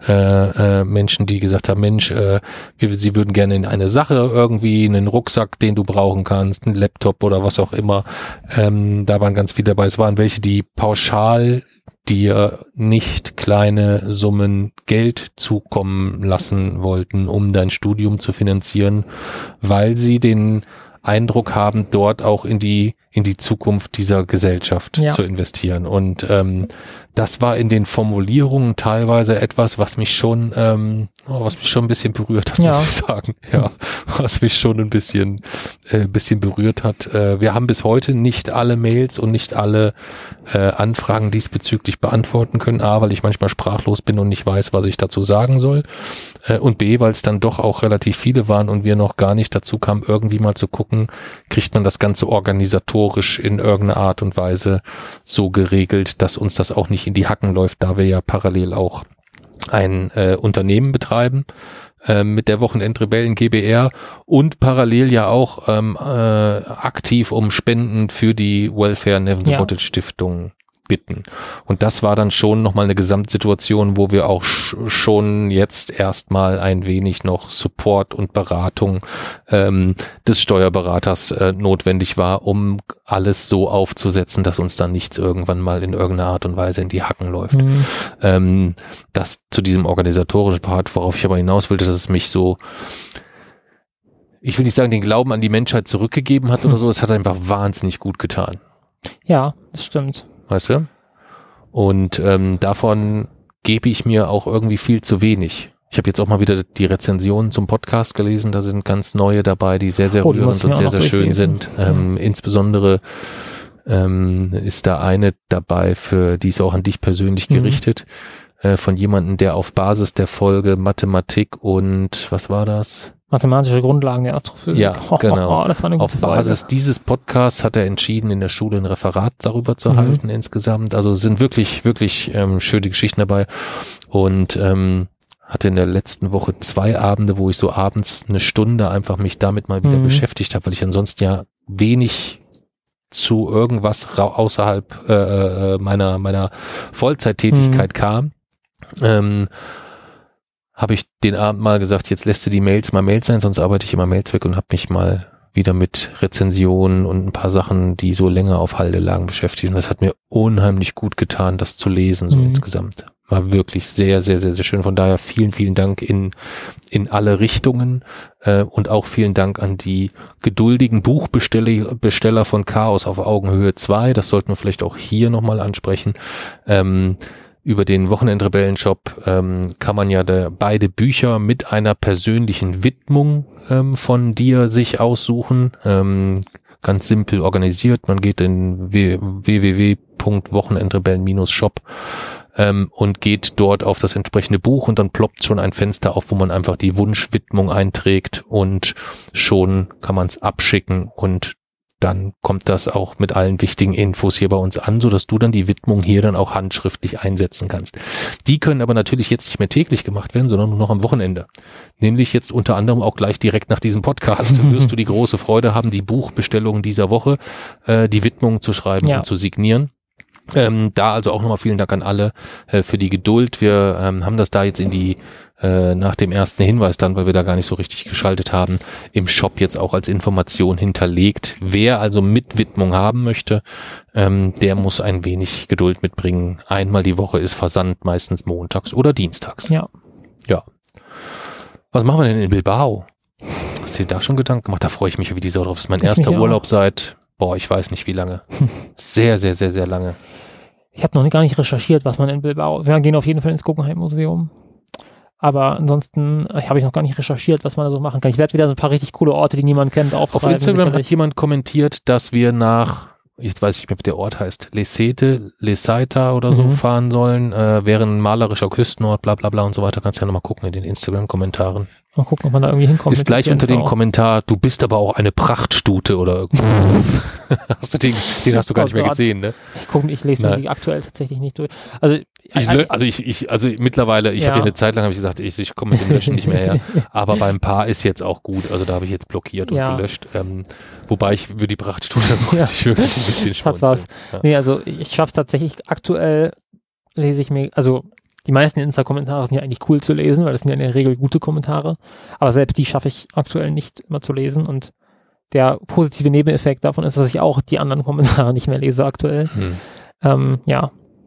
Äh, äh, Menschen, die gesagt haben, Mensch, äh, wir, sie würden gerne in eine Sache irgendwie, einen Rucksack, den du brauchen kannst, einen Laptop oder was auch immer. Ähm, da waren ganz viele dabei. Es waren welche, die pauschal dir nicht kleine Summen Geld zukommen lassen wollten, um dein Studium zu finanzieren, weil sie den Eindruck haben, dort auch in die in die Zukunft dieser Gesellschaft ja. zu investieren. Und ähm, das war in den Formulierungen teilweise etwas, was mich schon, ähm, oh, was mich schon ein bisschen berührt hat, ja. muss ich sagen. Ja, was mich schon ein bisschen, äh, bisschen berührt hat. Äh, wir haben bis heute nicht alle Mails und nicht alle äh, Anfragen diesbezüglich beantworten können. A, weil ich manchmal sprachlos bin und nicht weiß, was ich dazu sagen soll. Äh, und B, weil es dann doch auch relativ viele waren und wir noch gar nicht dazu kamen, irgendwie mal zu gucken, kriegt man das Ganze organisatorisch in irgendeiner Art und Weise so geregelt, dass uns das auch nicht in die Hacken läuft, da wir ja parallel auch ein äh, Unternehmen betreiben äh, mit der Wochenendrebellen G B R und parallel ja auch ähm, äh, aktiv um Spenden für die Welfare Neven Subotic ja. Stiftung bitten. Und das war dann schon nochmal eine Gesamtsituation, wo wir auch sch- schon jetzt erstmal ein wenig noch Support und Beratung ähm, des Steuerberaters äh, notwendig war, um alles so aufzusetzen, dass uns dann nichts irgendwann mal in irgendeiner Art und Weise in die Hacken läuft. Mhm. Ähm, das zu diesem organisatorischen Part, worauf ich aber hinaus wollte, dass es mich so, ich will nicht sagen, den Glauben an die Menschheit zurückgegeben hat oder so, es hat einfach wahnsinnig gut getan. Ja, das stimmt. Weißt du? Und ähm, davon gebe ich mir auch irgendwie viel zu wenig. Ich habe jetzt auch mal wieder die Rezensionen zum Podcast gelesen, da sind ganz neue dabei, die sehr, sehr oh, rührend und sehr, sehr schön sind. Ähm, ja. Insbesondere ähm, ist da eine dabei, für die ist auch an dich persönlich gerichtet. äh, von jemandem, der auf Basis der Folge Mathematik und was war das? Mathematische Grundlagen der Astrophysik. Ja, genau. Oh, das war eine gute Auf Basis Folge. dieses Podcasts hat er entschieden, in der Schule ein Referat darüber zu Mhm. halten insgesamt. Also es sind wirklich, wirklich ähm, schöne Geschichten dabei. Und ähm, hatte in der letzten Woche zwei Abende, wo ich so abends eine Stunde einfach mich damit mal wieder Mhm. beschäftigt habe, weil ich ansonsten ja wenig zu irgendwas ra- außerhalb äh, meiner meiner Vollzeittätigkeit Mhm. kam. Ähm, habe ich den Abend mal gesagt, jetzt lässt du die Mails mal Mails sein, sonst arbeite ich immer Mails weg und habe mich mal wieder mit Rezensionen und ein paar Sachen, die so länger auf Halde lagen, beschäftigt. Und das hat mir unheimlich gut getan, das zu lesen, so Mhm. insgesamt. War wirklich sehr, sehr, sehr, sehr schön. Von daher vielen, vielen Dank in, in alle Richtungen äh, und auch vielen Dank an die geduldigen Buchbesteller Besteller von Chaos auf Augenhöhe zwei. Das sollten wir vielleicht auch hier nochmal ansprechen. Ähm, Über den Wochenendrebellen-Shop ähm, kann man ja da beide Bücher mit einer persönlichen Widmung ähm, von dir sich aussuchen. Ähm, ganz simpel organisiert. Man geht in w w w punkt wochenendrebellen shop ähm, und geht dort auf das entsprechende Buch und dann ploppt schon ein Fenster auf, wo man einfach die Wunschwidmung einträgt und schon kann man es abschicken und dann kommt das auch mit allen wichtigen Infos hier bei uns an, sodass du dann die Widmung hier dann auch handschriftlich einsetzen kannst. Die können aber natürlich jetzt nicht mehr täglich gemacht werden, sondern nur noch am Wochenende. Nämlich jetzt unter anderem auch gleich direkt nach diesem Podcast wirst du die große Freude haben, die Buchbestellungen dieser Woche, äh, die Widmung zu schreiben Ja. und zu signieren. Ähm, da also auch nochmal vielen Dank an alle äh, für die Geduld. Wir ähm, haben das da jetzt in die, äh, nach dem ersten Hinweis dann, weil wir da gar nicht so richtig geschaltet haben, im Shop jetzt auch als Information hinterlegt. Wer also mit Widmung haben möchte, ähm, der muss ein wenig Geduld mitbringen. Einmal die Woche ist Versand, meistens montags oder dienstags. Ja. Ja. Was machen wir denn in Bilbao? Hast du dir da schon Gedanken gemacht? Da freue ich mich wie die Sau drauf. Das ist mein Ich erster mich auch. Urlaub seit, boah, ich weiß nicht wie lange. Sehr, sehr, sehr, sehr lange. Ich habe noch gar nicht recherchiert, was man in Bilbao. Wir gehen auf jeden Fall ins Guggenheim-Museum. Aber ansonsten äh, habe ich noch gar nicht recherchiert, was man da so machen kann. Ich werde wieder so ein paar richtig coole Orte, die niemand kennt, Auf auftreiben. Instagram sicherlich. hat jemand kommentiert, dass wir nach, jetzt weiß ich nicht mehr, wie der Ort heißt, Lesete, Lesaita oder so Mhm. fahren sollen. Äh, wäre ein malerischer Küstenort, bla bla bla und so weiter. Kannst ja nochmal gucken in den Instagram-Kommentaren. Mal gucken, ob man da irgendwie hinkommt. Ist mit gleich dem unter dem T N V. Kommentar, du bist aber auch eine Prachtstute oder irgendwas. hast du den, den hast du gar Oh nicht mehr Gott. gesehen, ne? Ich gucke, ich lese mir Nein. die aktuell tatsächlich nicht durch. Also, Ich, lö- also ich, ich, also mittlerweile, ich Ja. habe ja eine Zeit lang habe ich gesagt, ich, ich komme mit dem Löschen nicht mehr her. Aber beim Paar ist jetzt auch gut. Also da habe ich jetzt blockiert und Ja. gelöscht. Ähm, wobei ich für die Prachtstute musste Ja. ich wirklich ein bisschen Das hat was. schmunzeln. Ja. Nee, also ich schaffe es tatsächlich, aktuell lese ich mir, also die meisten Insta-Kommentare sind ja eigentlich cool zu lesen, weil das sind ja in der Regel gute Kommentare, aber selbst die schaffe ich aktuell nicht immer zu lesen und der positive Nebeneffekt davon ist, dass ich auch die anderen Kommentare nicht mehr lese aktuell. Hm. Ähm, ja,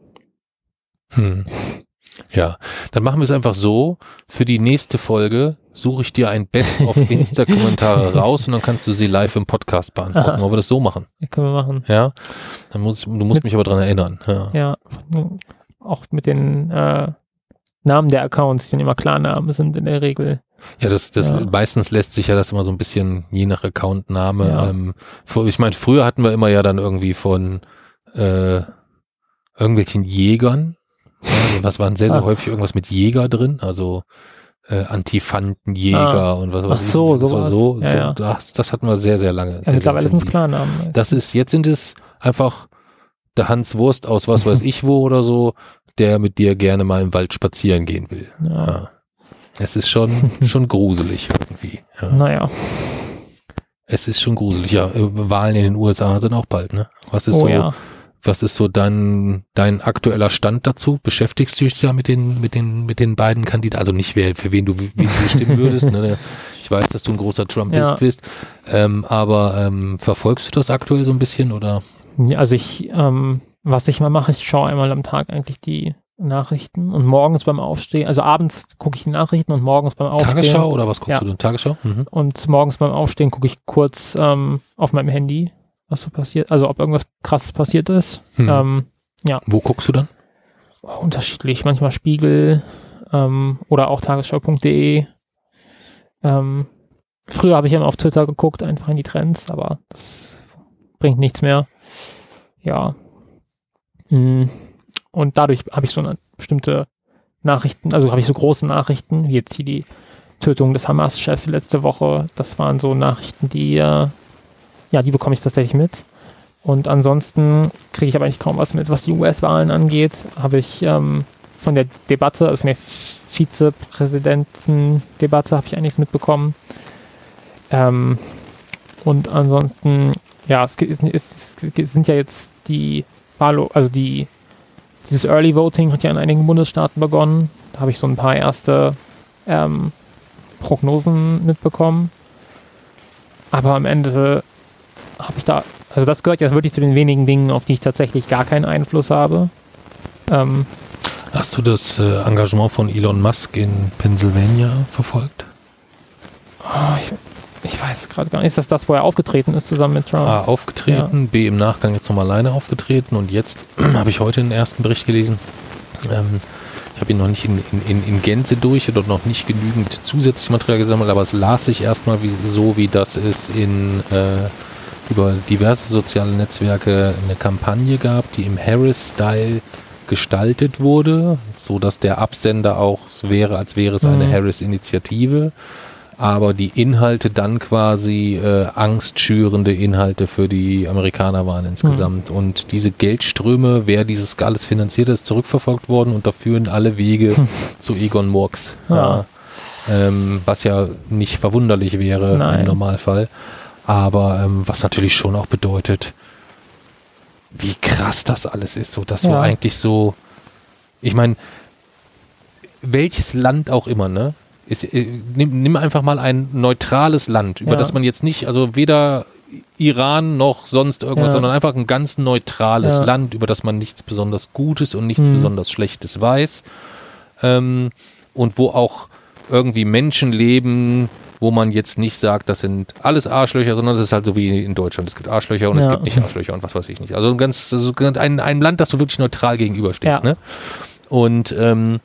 Hm. Ja, dann machen wir es einfach so, für die nächste Folge suche ich dir ein Best of Insta-Kommentare raus und dann kannst du sie live im Podcast beantworten. Aha. Wollen wir das so machen? können wir machen. Ja, dann muss ich, du musst Mit- mich aber dran erinnern. Ja. Ja, auch mit den äh, Namen der Accounts, die dann immer Klarnamen sind in der Regel. Ja, das, das Ja. meistens lässt sich ja das immer so ein bisschen je nach Accountname. Ja. Ähm, vor- ich meine, früher hatten wir immer ja dann irgendwie von äh, irgendwelchen Jägern. Ja, also was waren sehr, sehr Ah. häufig irgendwas mit Jäger drin, also äh, Antifantenjäger Ah. und was Ach weiß ich so, nicht. Das war sowas. so, Ja, so ja. Das, das hatten wir sehr, sehr lange. Ja, Sehr, sehr mittlerweile sind es intensiv. Klarnamen. Das ist, jetzt sind es einfach der Hans Wurst aus was weiß ich wo oder so, der mit dir gerne mal im Wald spazieren gehen will. Ja. Ja. Es ist schon, schon gruselig irgendwie. Ja. Naja. Es ist schon gruselig. Ja, äh, Wahlen in den U S A sind auch bald, ne? Was ist Oh so, ja. was ist so dein, dein aktueller Stand dazu? Beschäftigst du dich da mit den, mit den, mit den beiden Kandidaten? Also nicht wer, für wen du, wie du stimmen würdest, ne? Ich weiß, dass du ein großer Trumpist Ja. bist. Ähm, aber, ähm, verfolgst du das aktuell so ein bisschen oder? Ja, also ich, ähm, was ich mal mache, ich schaue einmal am Tag eigentlich die Nachrichten und morgens beim Aufstehen, also abends gucke ich die Nachrichten und morgens beim Aufstehen. Tagesschau oder was guckst Ja. du denn? Tagesschau? Mhm. Und morgens beim Aufstehen gucke ich kurz ähm, auf meinem Handy, was so passiert, also ob irgendwas krasses passiert ist. Hm. Ähm, Wo guckst du dann? unterschiedlich, manchmal Spiegel ähm, oder auch tagesschau punkt de. Ähm, früher habe ich immer auf Twitter geguckt, einfach in die Trends, aber das bringt nichts mehr. Ja. Mm. Und dadurch habe ich so eine bestimmte Nachrichten, also habe ich so große Nachrichten, wie jetzt hier die Tötung des Hamas-Chefs letzte Woche. Das waren so Nachrichten, die, äh, ja, die bekomme ich tatsächlich mit. Und ansonsten kriege ich aber eigentlich kaum was mit. Was die U S-Wahlen angeht, habe ich ähm, von der Debatte, also von der Vizepräsidentendebatte habe ich eigentlich nichts mitbekommen. Ähm, und ansonsten, ja, es, ist, es, es sind ja jetzt die Wahl, also die, dieses Early Voting hat ja in einigen Bundesstaaten begonnen. Da habe ich so ein paar erste ähm, Prognosen mitbekommen. Aber am Ende habe ich da, also das gehört ja wirklich zu den wenigen Dingen, auf die ich tatsächlich gar keinen Einfluss habe. Ähm, Hast du das äh, Engagement von Elon Musk in Pennsylvania verfolgt? Oh, ich, ich weiß gerade gar nicht. Ist das das, wo er aufgetreten ist zusammen mit Trump? A, aufgetreten, ja. B, im Nachgang jetzt nochmal alleine aufgetreten und jetzt habe ich heute den ersten Bericht gelesen. Ähm, ich habe ihn noch nicht in, in, in Gänze durch oder noch nicht genügend zusätzliches Material gesammelt, aber es las sich erstmal wie, so, wie das es in äh, über diverse soziale Netzwerke eine Kampagne gab, die im Harris-Style gestaltet wurde, so dass der Absender auch so wäre, als wäre es eine mhm. Harris-Initiative, aber die Inhalte dann quasi äh, angstschürende Inhalte für die Amerikaner waren insgesamt. Mhm. Und diese Geldströme, wer dieses alles finanziert ist, zurückverfolgt worden und da führen alle Wege hm. zu Egon Murks. Ja. Ja, ähm, was ja nicht verwunderlich wäre Nein. im Normalfall. Aber ähm, was natürlich schon auch bedeutet, wie krass das alles ist, so dass ja. du eigentlich so, ich meine, welches Land auch immer, ne? Ist, äh, nimm, nimm einfach mal ein neutrales Land, über ja. das man jetzt nicht, also weder Iran noch sonst irgendwas, ja. sondern einfach ein ganz neutrales ja. Land, über das man nichts besonders Gutes und nichts mhm. besonders Schlechtes weiß. Ähm, und wo auch irgendwie Menschen leben, wo man jetzt nicht sagt, das sind alles Arschlöcher, sondern es ist halt so wie in Deutschland. Es gibt Arschlöcher und ja. es gibt nicht Arschlöcher und was weiß ich nicht. Also ein ganz also ein, ein Land, das du wirklich neutral gegenüberstehst. Ja. Ne? Und ähm,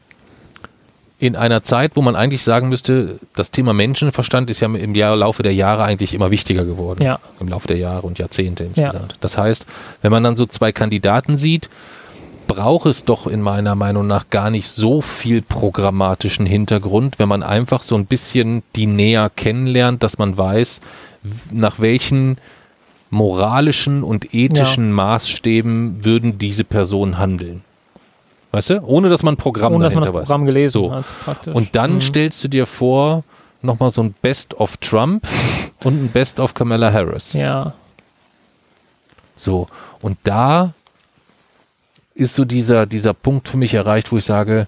in einer Zeit, wo man eigentlich sagen müsste, das Thema Menschenverstand ist ja im Jahr, Laufe der Jahre eigentlich immer wichtiger geworden. Ja. Im Laufe der Jahre und Jahrzehnte insgesamt. Ja. Das heißt, wenn man dann so zwei Kandidaten sieht, braucht es doch in meiner Meinung nach gar nicht so viel programmatischen Hintergrund, wenn man einfach so ein bisschen die näher kennenlernt, dass man weiß, nach welchen moralischen und ethischen ja. Maßstäben würden diese Personen handeln. Weißt du? Ohne, dass man ein Programm Ohne, dahinter dass man das Programm weiß. gelesen so. hat, praktisch. Und dann mhm. stellst du dir vor, nochmal so ein Best of Trump und ein Best of Kamala Harris. Ja. So. Und da ist so dieser, dieser Punkt für mich erreicht, wo ich sage,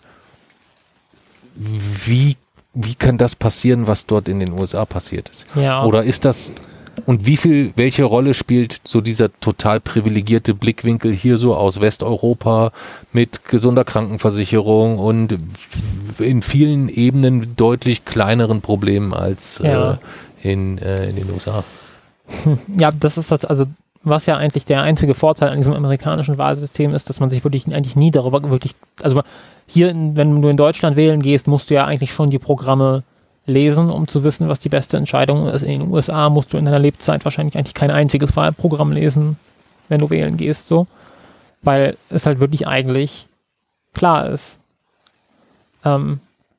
wie, wie kann das passieren, was dort in den U S A passiert ist? Ja. Oder ist das, und wie viel, welche Rolle spielt so dieser total privilegierte Blickwinkel hier so aus Westeuropa mit gesunder Krankenversicherung und in vielen Ebenen deutlich kleineren Problemen als ja. äh, in, äh, in den U S A? Ja, das ist das, also was ja eigentlich der einzige Vorteil an diesem amerikanischen Wahlsystem ist, dass man sich wirklich eigentlich nie darüber wirklich, also hier, in, wenn du in Deutschland wählen gehst, musst du ja eigentlich schon die Programme lesen, um zu wissen, was die beste Entscheidung ist. In den U S A musst du in deiner Lebzeit wahrscheinlich eigentlich kein einziges Wahlprogramm lesen, wenn du wählen gehst, so, weil es halt wirklich eigentlich klar ist. Ähm,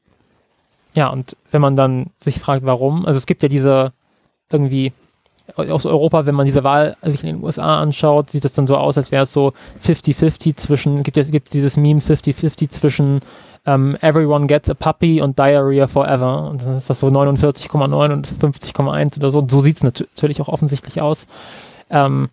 ja, und wenn man dann sich fragt, warum, also es gibt ja diese irgendwie aus Europa, wenn man diese Wahl sich in den U S A anschaut, sieht es dann so aus, als wäre es so fifty fifty zwischen, gibt es gibt dieses Meme fifty fifty zwischen um, Everyone Gets a Puppy und Diarrhea Forever. Und dann ist das so neunundvierzig Komma neun und fünfzig Komma eins oder so. Und so sieht es nat- natürlich auch offensichtlich aus. Ähm,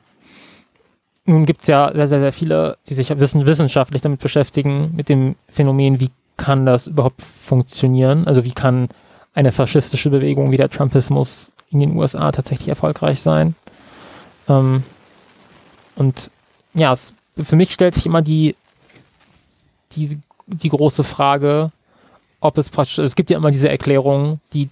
nun gibt es ja sehr, sehr, sehr viele, die sich wissen, wissenschaftlich damit beschäftigen, mit dem Phänomen, wie kann das überhaupt funktionieren? Also wie kann eine faschistische Bewegung wie der Trumpismus in den U S A tatsächlich erfolgreich sein. Ähm, und ja, es, für mich stellt sich immer die, die, die große Frage, ob es praktisch, es gibt ja immer diese Erklärung, die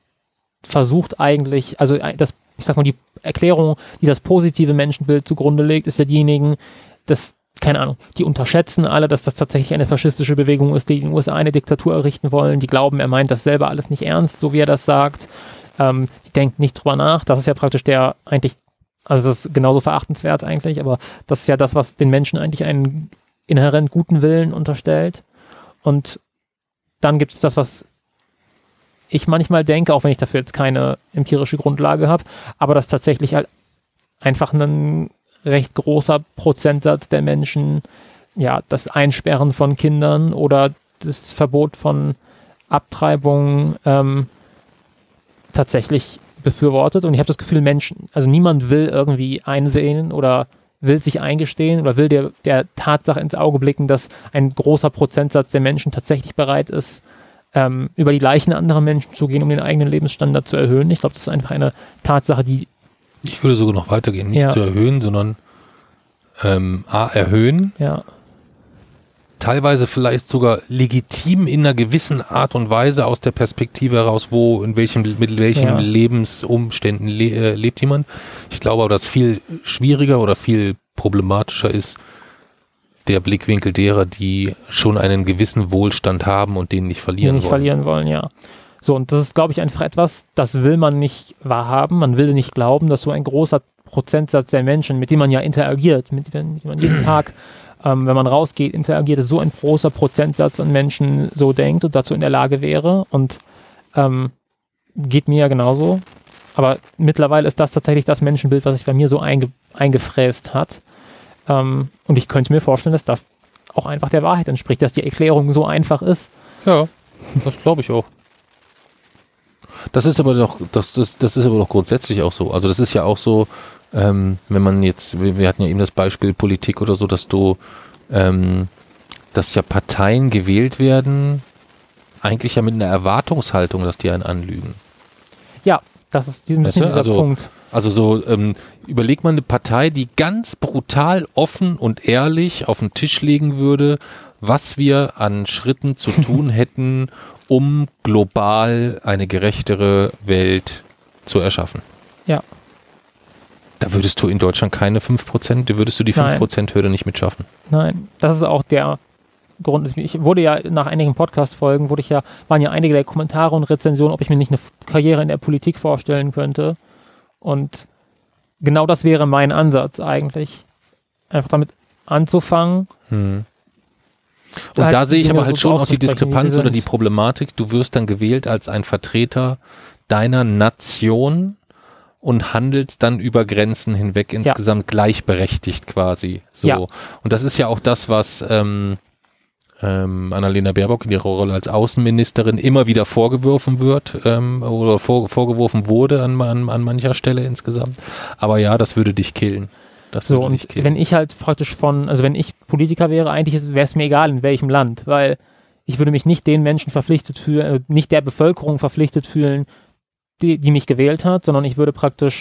versucht eigentlich, also das, ich sag mal, die Erklärung, die das positive Menschenbild zugrunde legt, ist ja diejenigen, dass, keine Ahnung, die unterschätzen alle, dass das tatsächlich eine faschistische Bewegung ist, die in den U S A eine Diktatur errichten wollen, die glauben, er meint das selber alles nicht ernst, so wie er das sagt. Ähm, die denkt nicht drüber nach. Das ist ja praktisch der eigentlich, also das ist genauso verachtenswert eigentlich, aber das ist ja das, was den Menschen eigentlich einen inhärent guten Willen unterstellt. Und dann gibt es das, was ich manchmal denke, auch wenn ich dafür jetzt keine empirische Grundlage habe, aber dass tatsächlich halt einfach ein recht großer Prozentsatz der Menschen ja das Einsperren von Kindern oder das Verbot von Abtreibung ähm, tatsächlich befürwortet. Und ich habe das Gefühl, Menschen, also niemand will irgendwie einsehen oder will sich eingestehen oder will der, der Tatsache ins Auge blicken, dass ein großer Prozentsatz der Menschen tatsächlich bereit ist, ähm, über die Leichen anderer Menschen zu gehen, um den eigenen Lebensstandard zu erhöhen. Ich glaube, das ist einfach eine Tatsache, die... Ich würde sogar noch weitergehen, nicht ja. zu erhöhen, sondern ähm, A, erhöhen, ja. teilweise vielleicht sogar legitim in einer gewissen Art und Weise aus der Perspektive heraus, wo, in welchem, mit welchen ja. Lebensumständen le äh, lebt jemand. Ich glaube aber, dass viel schwieriger oder viel problematischer ist der Blickwinkel derer, die schon einen gewissen Wohlstand haben und den nicht verlieren den nicht wollen. verlieren wollen, ja. So, und das ist, glaube ich, einfach etwas, das will man nicht wahrhaben. Man will nicht glauben, dass so ein großer Prozentsatz der Menschen, mit dem man ja interagiert, mit, mit dem man jeden Tag Ähm, wenn man rausgeht, interagiert, so ein großer Prozentsatz an Menschen so denkt und dazu in der Lage wäre. Und ähm, geht mir ja genauso. Aber mittlerweile ist das tatsächlich das Menschenbild, was sich bei mir so einge eingefräst hat. Ähm, und ich könnte mir vorstellen, dass das auch einfach der Wahrheit entspricht, dass die Erklärung so einfach ist. Ja, das glaube ich auch. Das ist aber doch, das, das, das ist aber doch grundsätzlich auch so. Also das ist ja auch so, ähm, wenn man jetzt, wir, wir hatten ja eben das Beispiel Politik oder so, dass du, ähm, dass ja Parteien gewählt werden, eigentlich ja mit einer Erwartungshaltung, dass die einen anlügen. Ja, das ist ein bisschen weißt du? dieser also, Punkt. Also so, ähm, überleg mal eine Partei, die ganz brutal offen und ehrlich auf den Tisch legen würde, was wir an Schritten zu tun hätten, um global eine gerechtere Welt zu erschaffen. Ja. Da würdest du in Deutschland keine fünf Prozent, da würdest du die fünf Prozent-Hürde nicht mitschaffen. Nein, das ist auch der Grund. Ich wurde ja nach einigen Podcast-Folgen, wurde ich ja, waren ja einige der Kommentare und Rezensionen, ob ich mir nicht eine Karriere in der Politik vorstellen könnte. Und genau das wäre mein Ansatz eigentlich. Einfach damit anzufangen. Hm. Und halt da sehe ich aber halt so schon auch die Diskrepanz oder die Problematik. Du wirst dann gewählt als ein Vertreter deiner Nation und handelst dann über Grenzen hinweg insgesamt ja. gleichberechtigt quasi. So. Ja. Und das ist ja auch das, was ähm, ähm, Annalena Baerbock in ihrer Rolle als Außenministerin immer wieder vorgeworfen wird ähm, oder vor, vorgeworfen wurde an, an, an mancher Stelle insgesamt. Aber ja, das würde dich killen. Das so, und wenn ich halt praktisch von, also wenn ich Politiker wäre, eigentlich wäre es mir egal, in welchem Land, weil ich würde mich nicht den Menschen verpflichtet fühlen, nicht der Bevölkerung verpflichtet fühlen, die, die mich gewählt hat, sondern ich würde praktisch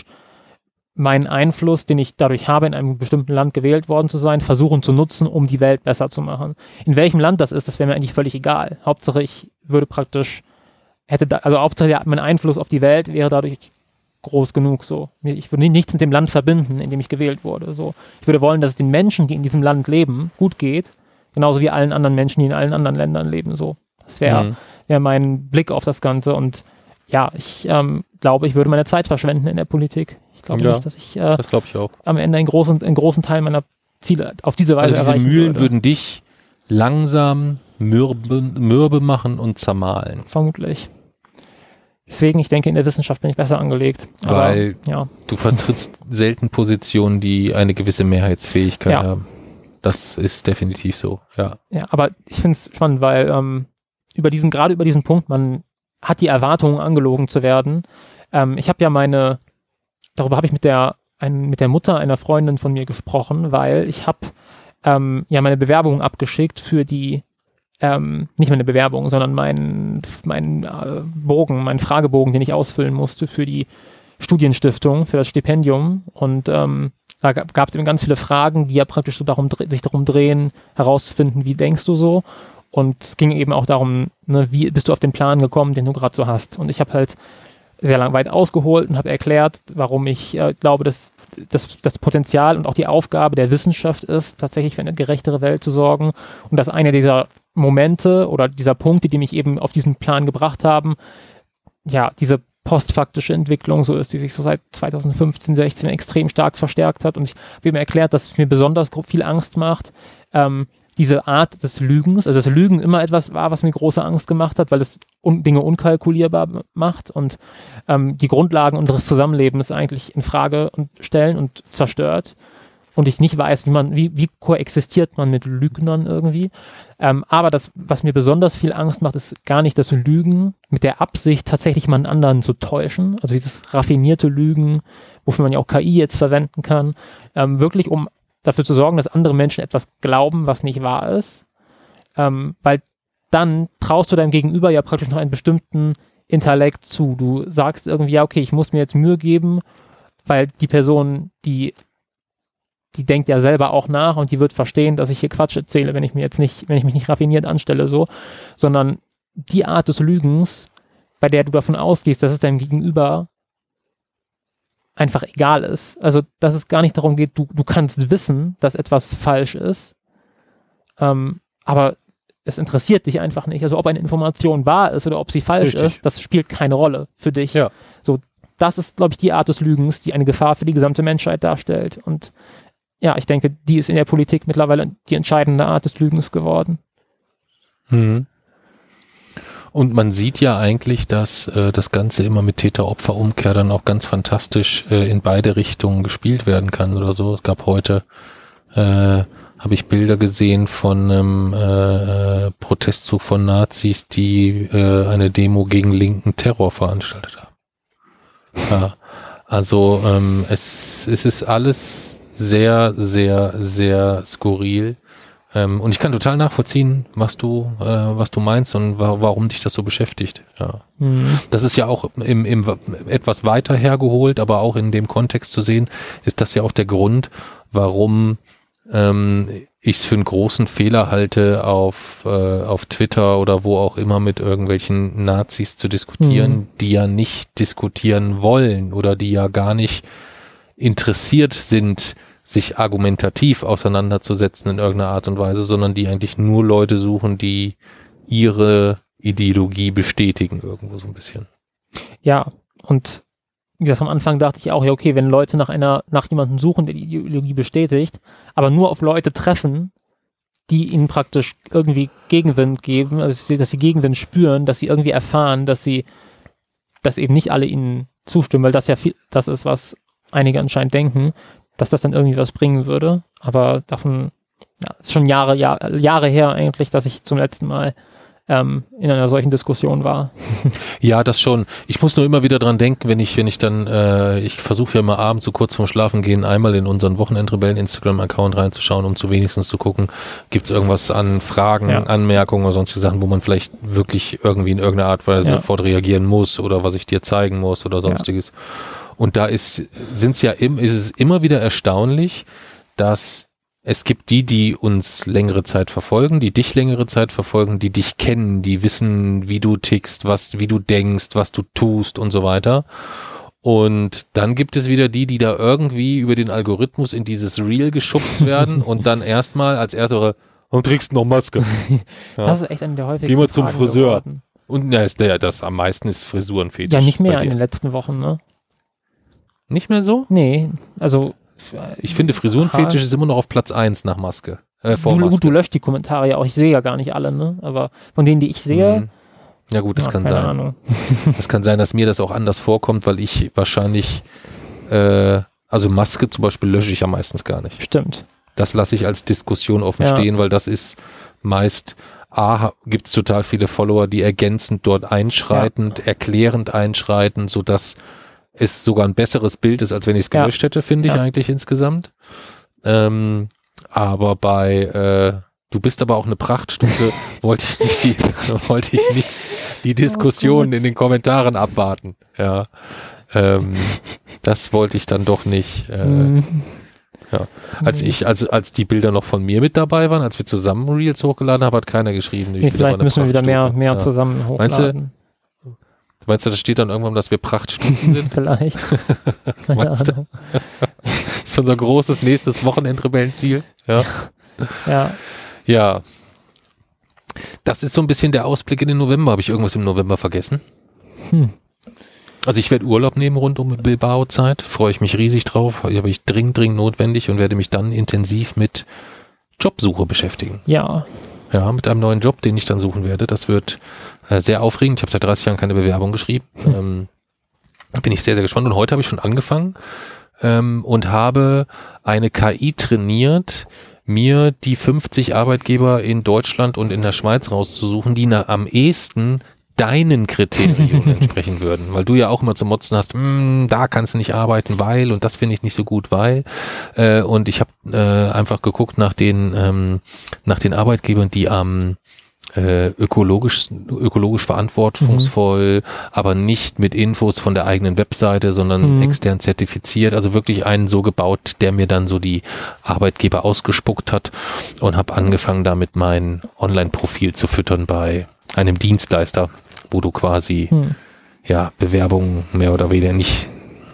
meinen Einfluss, den ich dadurch habe, in einem bestimmten Land gewählt worden zu sein, versuchen zu nutzen, um die Welt besser zu machen. In welchem Land das ist, das wäre mir eigentlich völlig egal. Hauptsache, ich würde praktisch, hätte da, also Hauptsache, mein Einfluss auf die Welt wäre dadurch groß genug, so. Ich würde nichts mit dem Land verbinden, in dem ich gewählt wurde, so. Ich würde wollen, dass es den Menschen, die in diesem Land leben, gut geht, genauso wie allen anderen Menschen, die in allen anderen Ländern leben, so. Das wäre mhm. wär mein Blick auf das Ganze und ja, ich ähm, glaube, ich würde meine Zeit verschwenden in der Politik. Ich glaube ja, nicht, dass ich, äh, das ich auch. am Ende einen großen, einen großen Teil meiner Ziele auf diese Weise also erreichen diese Mühlen würde. würden dich langsam mürbe, mürbe machen und zermahlen. Vermutlich. Deswegen, ich denke, in der Wissenschaft bin ich besser angelegt. Aber, Weil ja. du vertrittst selten Positionen, die eine gewisse Mehrheitsfähigkeit ja. haben. Das ist definitiv so, ja. Ja, aber ich finde es spannend, weil ähm, über diesen, gerade über diesen Punkt, man hat die Erwartung, angelogen zu werden. Ähm, ich habe ja meine, darüber habe ich mit der, ein, mit der Mutter einer Freundin von mir gesprochen, weil ich habe ähm, ja meine Bewerbung abgeschickt für die Ähm, nicht meine Bewerbung, sondern mein, mein äh, Bogen, mein Fragebogen, den ich ausfüllen musste für die Studienstiftung, für das Stipendium. Und ähm, da gab es eben ganz viele Fragen, die ja praktisch so darum, sich darum drehen, herauszufinden, wie denkst du so? Und es ging eben auch darum, ne, wie bist du auf den Plan gekommen, den du gerade so hast? Und ich habe halt sehr lang weit ausgeholt und habe erklärt, warum ich äh, glaube, dass das, das Potenzial und auch die Aufgabe der Wissenschaft ist, tatsächlich für eine gerechtere Welt zu sorgen. Und dass einer dieser Momente oder dieser Punkte, die mich eben auf diesen Plan gebracht haben, ja, diese postfaktische Entwicklung so ist, die sich so seit zweitausendfünfzehn, sechzehn extrem stark verstärkt hat. Und ich habe ihm erklärt, dass es mir besonders viel Angst macht, ähm, diese Art des Lügens, also das Lügen immer etwas war, was mir große Angst gemacht hat, weil es un- Dinge unkalkulierbar macht und ähm, die Grundlagen unseres Zusammenlebens eigentlich in Frage und stellen und zerstört und ich nicht weiß, wie man, wie, wie koexistiert man mit Lügnern irgendwie. Ähm, aber das, was mir besonders viel Angst macht, ist gar nicht das Lügen mit der Absicht, tatsächlich mal einen anderen zu täuschen, also dieses raffinierte Lügen, wofür man ja auch K I jetzt verwenden kann, ähm, wirklich um dafür zu sorgen, dass andere Menschen etwas glauben, was nicht wahr ist, ähm, weil dann traust du deinem Gegenüber ja praktisch noch einen bestimmten Intellekt zu. Du sagst irgendwie, ja, okay, ich muss mir jetzt Mühe geben, weil die Person, die, die denkt ja selber auch nach und die wird verstehen, dass ich hier Quatsch erzähle, wenn ich mir jetzt nicht, wenn ich mich nicht raffiniert anstelle, so, sondern die Art des Lügens, bei der du davon ausgehst, dass es deinem Gegenüber einfach egal ist. Also, dass es gar nicht darum geht, du, du kannst wissen, dass etwas falsch ist, ähm, aber es interessiert dich einfach nicht. Also, ob eine Information wahr ist oder ob sie falsch Richtig. ist, das spielt keine Rolle für dich. Ja. So, das ist, glaube ich, die Art des Lügens, die eine Gefahr für die gesamte Menschheit darstellt. Und ja, ich denke, die ist in der Politik mittlerweile die entscheidende Art des Lügens geworden. Mhm. Und man sieht ja eigentlich, dass äh, das Ganze immer mit Täter-Opfer-Umkehr dann auch ganz fantastisch äh, in beide Richtungen gespielt werden kann oder so. Es gab heute, äh, habe ich Bilder gesehen von einem äh, Protestzug von Nazis, die äh, eine Demo gegen linken Terror veranstaltet haben. Ja, also ähm, es, es ist alles sehr, sehr, sehr skurril. Ähm, und ich kann total nachvollziehen, was du, äh, was du meinst und wa- warum dich das so beschäftigt. Ja. Mhm. Das ist ja auch im, im etwas weiter hergeholt, aber auch in dem Kontext zu sehen, ist das ja auch der Grund, warum ähm, ich es für einen großen Fehler halte, auf, äh, auf Twitter oder wo auch immer mit irgendwelchen Nazis zu diskutieren, Mhm. die ja nicht diskutieren wollen oder die ja gar nicht interessiert sind, sich argumentativ auseinanderzusetzen in irgendeiner Art und Weise, sondern die eigentlich nur Leute suchen, die ihre Ideologie bestätigen irgendwo so ein bisschen. Ja, und wie gesagt, am Anfang dachte ich auch, ja, okay, wenn Leute nach einer, nach jemandem suchen, der die Ideologie bestätigt, aber nur auf Leute treffen, die ihnen praktisch irgendwie Gegenwind geben, also dass sie Gegenwind spüren, dass sie irgendwie erfahren, dass sie, dass eben nicht alle ihnen zustimmen, weil das ja viel, das ist, was einige anscheinend denken, dass das dann irgendwie was bringen würde. Aber davon, ja, ist schon Jahre, Jahr, Jahre her eigentlich, dass ich zum letzten Mal ähm, in einer solchen Diskussion war. Ja, das schon. Ich muss nur immer wieder dran denken, wenn ich, wenn ich dann, äh, ich versuche ja mal abends so kurz vorm Schlafengehen einmal in unseren Wochenendrebellen Instagram-Account reinzuschauen, um zu wenigstens zu gucken, gibt's irgendwas an Fragen, Ja. Anmerkungen oder sonstige Sachen, wo man vielleicht wirklich irgendwie in irgendeiner Art Weise Ja. sofort reagieren muss oder was ich dir zeigen muss oder sonstiges. Und da ist, sind's ja im, ist es immer wieder erstaunlich, dass es gibt die, die uns längere Zeit verfolgen, die dich längere Zeit verfolgen, die dich kennen, die wissen, wie du tickst, was, wie du denkst, was du tust und so weiter. Und dann gibt es wieder die, die da irgendwie über den Algorithmus in dieses Reel geschubst werden und dann erstmal als erste, warum trägst du noch Maske? Ja. Das ist echt eine der häufigsten Geh mal zum Fragen Friseur. geworden. Und na, ist der, das am meisten ist Frisurenfetisch. Ja, nicht mehr bei in dir. den letzten Wochen, ne? Nicht mehr so? Nee, also Ich finde, Frisurenfetisch ist immer noch auf Platz eins nach Maske. Äh, vor du, Maske. gut, du löscht die Kommentare ja auch. Ich sehe ja gar nicht alle, ne? Aber von denen, die ich sehe, Mhm. Ja gut, das ja, kann keine sein. Ahnung. Es kann sein, dass mir das auch anders vorkommt, weil ich wahrscheinlich, äh, also Maske zum Beispiel lösche ich ja meistens gar nicht. Stimmt. Das lasse ich als Diskussion offen Ja. stehen, weil das ist meist, A, gibt es total viele Follower, die ergänzend dort einschreitend, erklärend einschreiten, sodass es sogar ein besseres Bild ist, als wenn ich es Ja. gelöscht hätte, finde ich Ja. eigentlich insgesamt. Ähm, aber bei, äh, du bist aber auch eine Prachtstunde, wollte ich nicht die, wollte ich nicht die Diskussion gut. in den Kommentaren abwarten. Ja, ähm, das wollte ich dann doch nicht. Äh, Hm. ja. Als ich, als, als die Bilder noch von mir mit dabei waren, als wir zusammen Reels hochgeladen haben, hat keiner geschrieben. ich Nee, bin aber vielleicht eine müssen wir wieder mehr, Prachtstunde. mehr Ja. zusammen Meinst du? hochladen. Meinst du, das steht dann irgendwann, dass wir Prachtstunden sind? Vielleicht. Keine Meinst du? Ahnung. Das ist unser großes nächstes Wochenendrebellenziel. Ja. Ja. Ja. Das ist so ein bisschen der Ausblick in den November. Habe ich irgendwas im November vergessen? Hm. Also ich werde Urlaub nehmen rund um Bilbao-Zeit. Freue ich mich riesig drauf. Habe ich dringend, dringend notwendig und werde mich dann intensiv mit Jobsuche beschäftigen. Ja. Ja, mit einem neuen Job, den ich dann suchen werde. Das wird äh, sehr aufregend. Ich habe seit dreißig Jahren keine Bewerbung geschrieben. Hm. Ähm, bin ich sehr, sehr gespannt. Und heute habe ich schon angefangen ähm, und habe eine K I trainiert, mir die fünfzig Arbeitgeber in Deutschland und in der Schweiz rauszusuchen, die na, am ehesten deinen Kriterien entsprechen würden, weil du ja auch immer zu motzen hast, da kannst du nicht arbeiten, weil, und das finde ich nicht so gut, weil, äh, und ich habe äh, einfach geguckt nach den ähm, nach den Arbeitgebern, die am äh, ökologisch ökologisch verantwortungsvoll, mhm. aber nicht mit Infos von der eigenen Webseite, sondern mhm. extern zertifiziert, also wirklich einen so gebaut, der mir dann so die Arbeitgeber ausgespuckt hat, und habe angefangen damit mein Online-Profil zu füttern bei einem Dienstleister, wo du quasi hm. ja Bewerbungen mehr oder weniger nicht,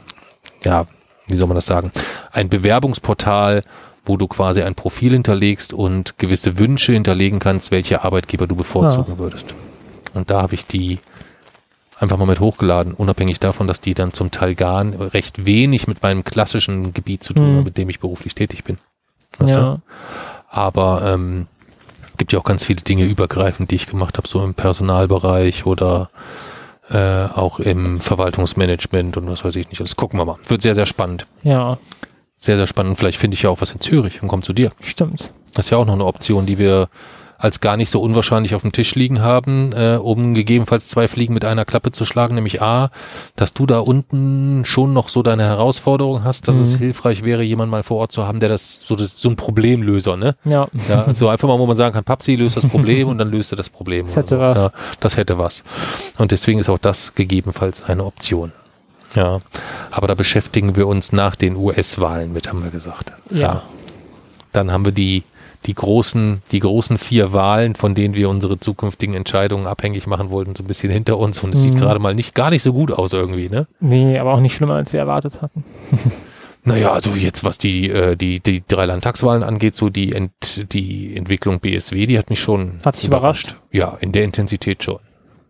ja, wie soll man das sagen, ein Bewerbungsportal, wo du quasi ein Profil hinterlegst und gewisse Wünsche hinterlegen kannst, welche Arbeitgeber du bevorzugen ja. würdest. Und da habe ich die einfach mal mit hochgeladen, unabhängig davon, dass die dann zum Teil gar recht wenig mit meinem klassischen Gebiet zu tun hm. haben, mit dem ich beruflich tätig bin. Weißt ja. du? Aber ähm, gibt ja auch ganz viele Dinge übergreifend, die ich gemacht habe, so im Personalbereich oder äh, auch im Verwaltungsmanagement und was weiß ich nicht. Das gucken wir mal. Wird sehr, sehr spannend. Ja. Sehr, sehr spannend. Vielleicht finde ich ja auch was in Zürich und komme zu dir. Stimmt. Das ist ja auch noch eine Option, die wir als gar nicht so unwahrscheinlich auf dem Tisch liegen haben, äh, um gegebenenfalls zwei Fliegen mit einer Klappe zu schlagen, nämlich A, dass du da unten schon noch so deine Herausforderung hast, dass mhm. es hilfreich wäre, jemanden mal vor Ort zu haben, der das so, das, so ein Problemlöser, ne? Ja. ja. So einfach mal, wo man sagen kann, Papsi löst das Problem und dann löst er das Problem. Das hätte so. was. Ja, das hätte was. Und deswegen ist auch das gegebenenfalls eine Option. Ja. Aber da beschäftigen wir uns nach den U S-Wahlen mit, haben wir gesagt. Ja. ja. Dann haben wir die die großen, die großen vier Wahlen, von denen wir unsere zukünftigen Entscheidungen abhängig machen wollten, so ein bisschen hinter uns, und es mhm. sieht gerade mal nicht, gar nicht so gut aus irgendwie, ne? Nee, aber auch nicht schlimmer, als wir erwartet hatten. Naja, also jetzt, was die, äh, die, die drei Landtagswahlen angeht, so die Ent, die Entwicklung B S W, die hat mich schon hat sich überrascht. überrascht. Ja, in der Intensität schon.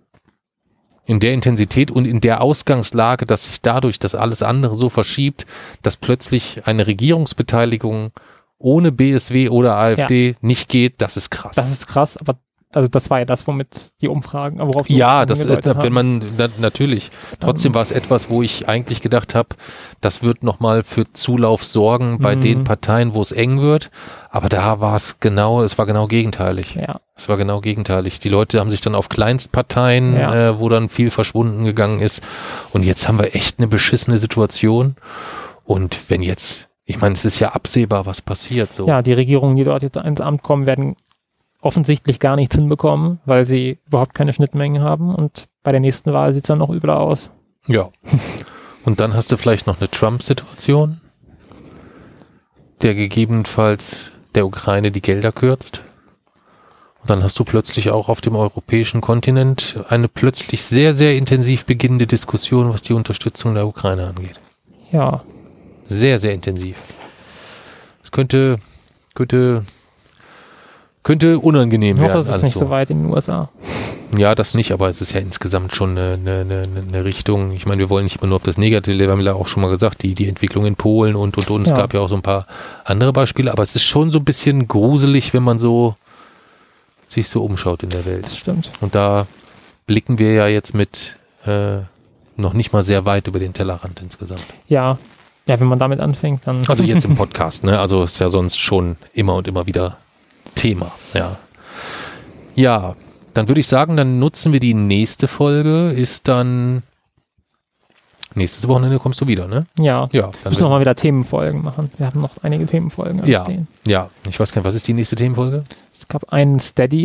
In der Intensität und in der Ausgangslage, dass sich dadurch, dass alles andere so verschiebt, dass plötzlich eine Regierungsbeteiligung ohne B S W oder AfD ja. nicht geht, das ist krass. Das ist krass, aber also das war ja das, womit die Umfragen, worauf die ja, Umfragen das ist, wenn haben. man na, natürlich. Trotzdem war es etwas, wo ich eigentlich gedacht habe, das wird nochmal für Zulauf sorgen bei mhm. den Parteien, wo es eng wird. Aber da war es genau, es war genau gegenteilig. Ja. Es war genau gegenteilig. Die Leute haben sich dann auf Kleinstparteien, ja. äh, wo dann viel verschwunden gegangen ist. Und jetzt haben wir echt eine beschissene Situation. Und wenn jetzt Ich meine, es ist ja absehbar, was passiert. So. Ja, die Regierungen, die dort jetzt ins Amt kommen, werden offensichtlich gar nichts hinbekommen, weil sie überhaupt keine Schnittmengen haben. Und bei der nächsten Wahl sieht es dann noch übler aus. Ja. Und dann hast du vielleicht noch eine Trump-Situation, der gegebenenfalls der Ukraine die Gelder kürzt. Und dann hast du plötzlich auch auf dem europäischen Kontinent eine plötzlich sehr, sehr intensiv beginnende Diskussion, was die Unterstützung der Ukraine angeht. Ja. Sehr, sehr intensiv. Es könnte, könnte, könnte unangenehm ich hoffe, werden. Es ist nicht so. so weit in den U S A. Ja, das nicht, aber es ist ja insgesamt schon eine, eine, eine Richtung. Ich meine, wir wollen nicht immer nur auf das Negative, wir haben ja auch schon mal gesagt, die, die Entwicklung in Polen und, und, und. Es ja. gab ja auch so ein paar andere Beispiele, aber es ist schon so ein bisschen gruselig, wenn man so sich so umschaut in der Welt. Das stimmt. Und da blicken wir ja jetzt mit äh, noch nicht mal sehr weit über den Tellerrand insgesamt. Ja. Ja, wenn man damit anfängt, dann... Also jetzt im Podcast, ne? Also ist ja sonst schon immer und immer wieder Thema, ja. Ja, dann würde ich sagen, dann nutzen wir die nächste Folge, ist dann... Nächstes Wochenende kommst du wieder, ne? Ja, ja wir müssen nochmal wieder Themenfolgen machen. Wir haben noch einige Themenfolgen. Ja, ja, ich weiß gar nicht, was ist die nächste Themenfolge? Es gab einen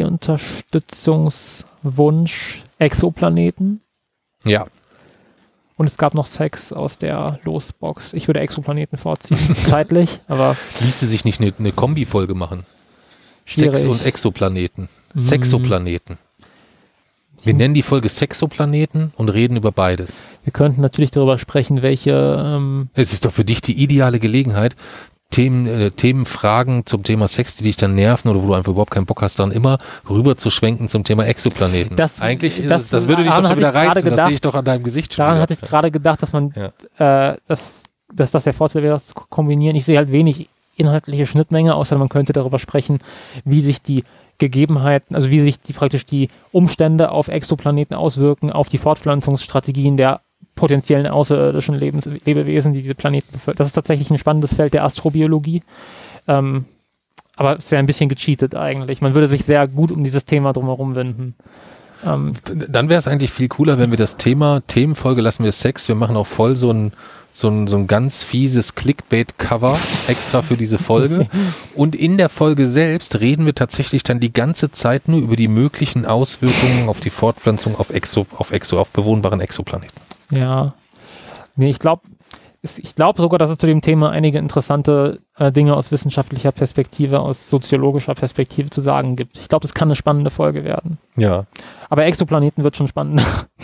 Steady-Unterstützungswunsch, Exoplaneten. Ja. Und es gab noch Sex aus der Losbox. Ich würde Exoplaneten vorziehen, zeitlich, aber... Ließe sich nicht eine, eine Kombi-Folge machen? Schwierig. Sex und Exoplaneten. Mm. Sexoplaneten. Wir nennen die Folge Sexoplaneten und reden über beides. Wir könnten natürlich darüber sprechen, welche... Ähm es ist doch für dich die ideale Gelegenheit, Themen, äh, Themen, Fragen zum Thema Sex, die dich dann nerven oder wo du einfach überhaupt keinen Bock hast, dann immer rüber zu schwenken zum Thema Exoplaneten. Das, Eigentlich ist das, es, das würde dich doch schon wieder reizen, gedacht, das sehe ich doch an deinem Gesicht schon Daran wieder. hatte ich gerade gedacht, dass man, ja. äh, dass, dass das der Vorteil wäre, das zu kombinieren. Ich sehe halt wenig inhaltliche Schnittmenge, außer man könnte darüber sprechen, wie sich die Gegebenheiten, also wie sich die praktisch die Umstände auf Exoplaneten auswirken, auf die Fortpflanzungsstrategien der potenziellen außerirdischen Lebens Lebewesen, die diese Planeten bevölkern. Das ist tatsächlich ein spannendes Feld der Astrobiologie. Ähm, aber es ist ja ein bisschen gecheatet eigentlich. Man würde sich sehr gut um dieses Thema drumherum wenden. Ähm, Dann wäre es eigentlich viel cooler, wenn wir das Thema, Themenfolge lassen wir Sex, wir machen auch voll so ein, so ein, so ein ganz fieses Clickbait-Cover extra für diese Folge. Und in der Folge selbst reden wir tatsächlich dann die ganze Zeit nur über die möglichen Auswirkungen auf die Fortpflanzung auf Exo, auf Exo, auf bewohnbaren Exoplaneten. Ja. Nee, ich glaube, ich glaube sogar, dass es zu dem Thema einige interessante äh, Dinge aus wissenschaftlicher Perspektive, aus soziologischer Perspektive zu sagen gibt. Ich glaube, das kann eine spannende Folge werden. Ja. Aber Exoplaneten wird schon spannender.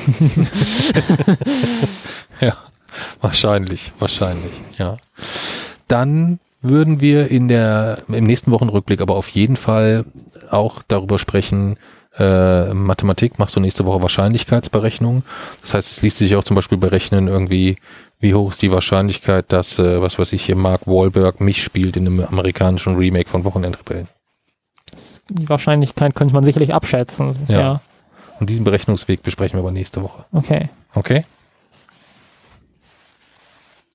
Ja, wahrscheinlich, wahrscheinlich, ja. Dann würden wir in der, im nächsten Wochenrückblick aber auf jeden Fall auch darüber sprechen, äh, Mathematik machst du nächste Woche Wahrscheinlichkeitsberechnung. Das heißt, es liest sich auch zum Beispiel berechnen irgendwie, wie hoch ist die Wahrscheinlichkeit, dass, äh, was weiß ich hier, Mark Wahlberg mich spielt in einem amerikanischen Remake von Wochenendrebellen. Die Wahrscheinlichkeit könnte man sicherlich abschätzen. Ja. Ja. Und diesen Berechnungsweg besprechen wir aber nächste Woche. Okay. Okay?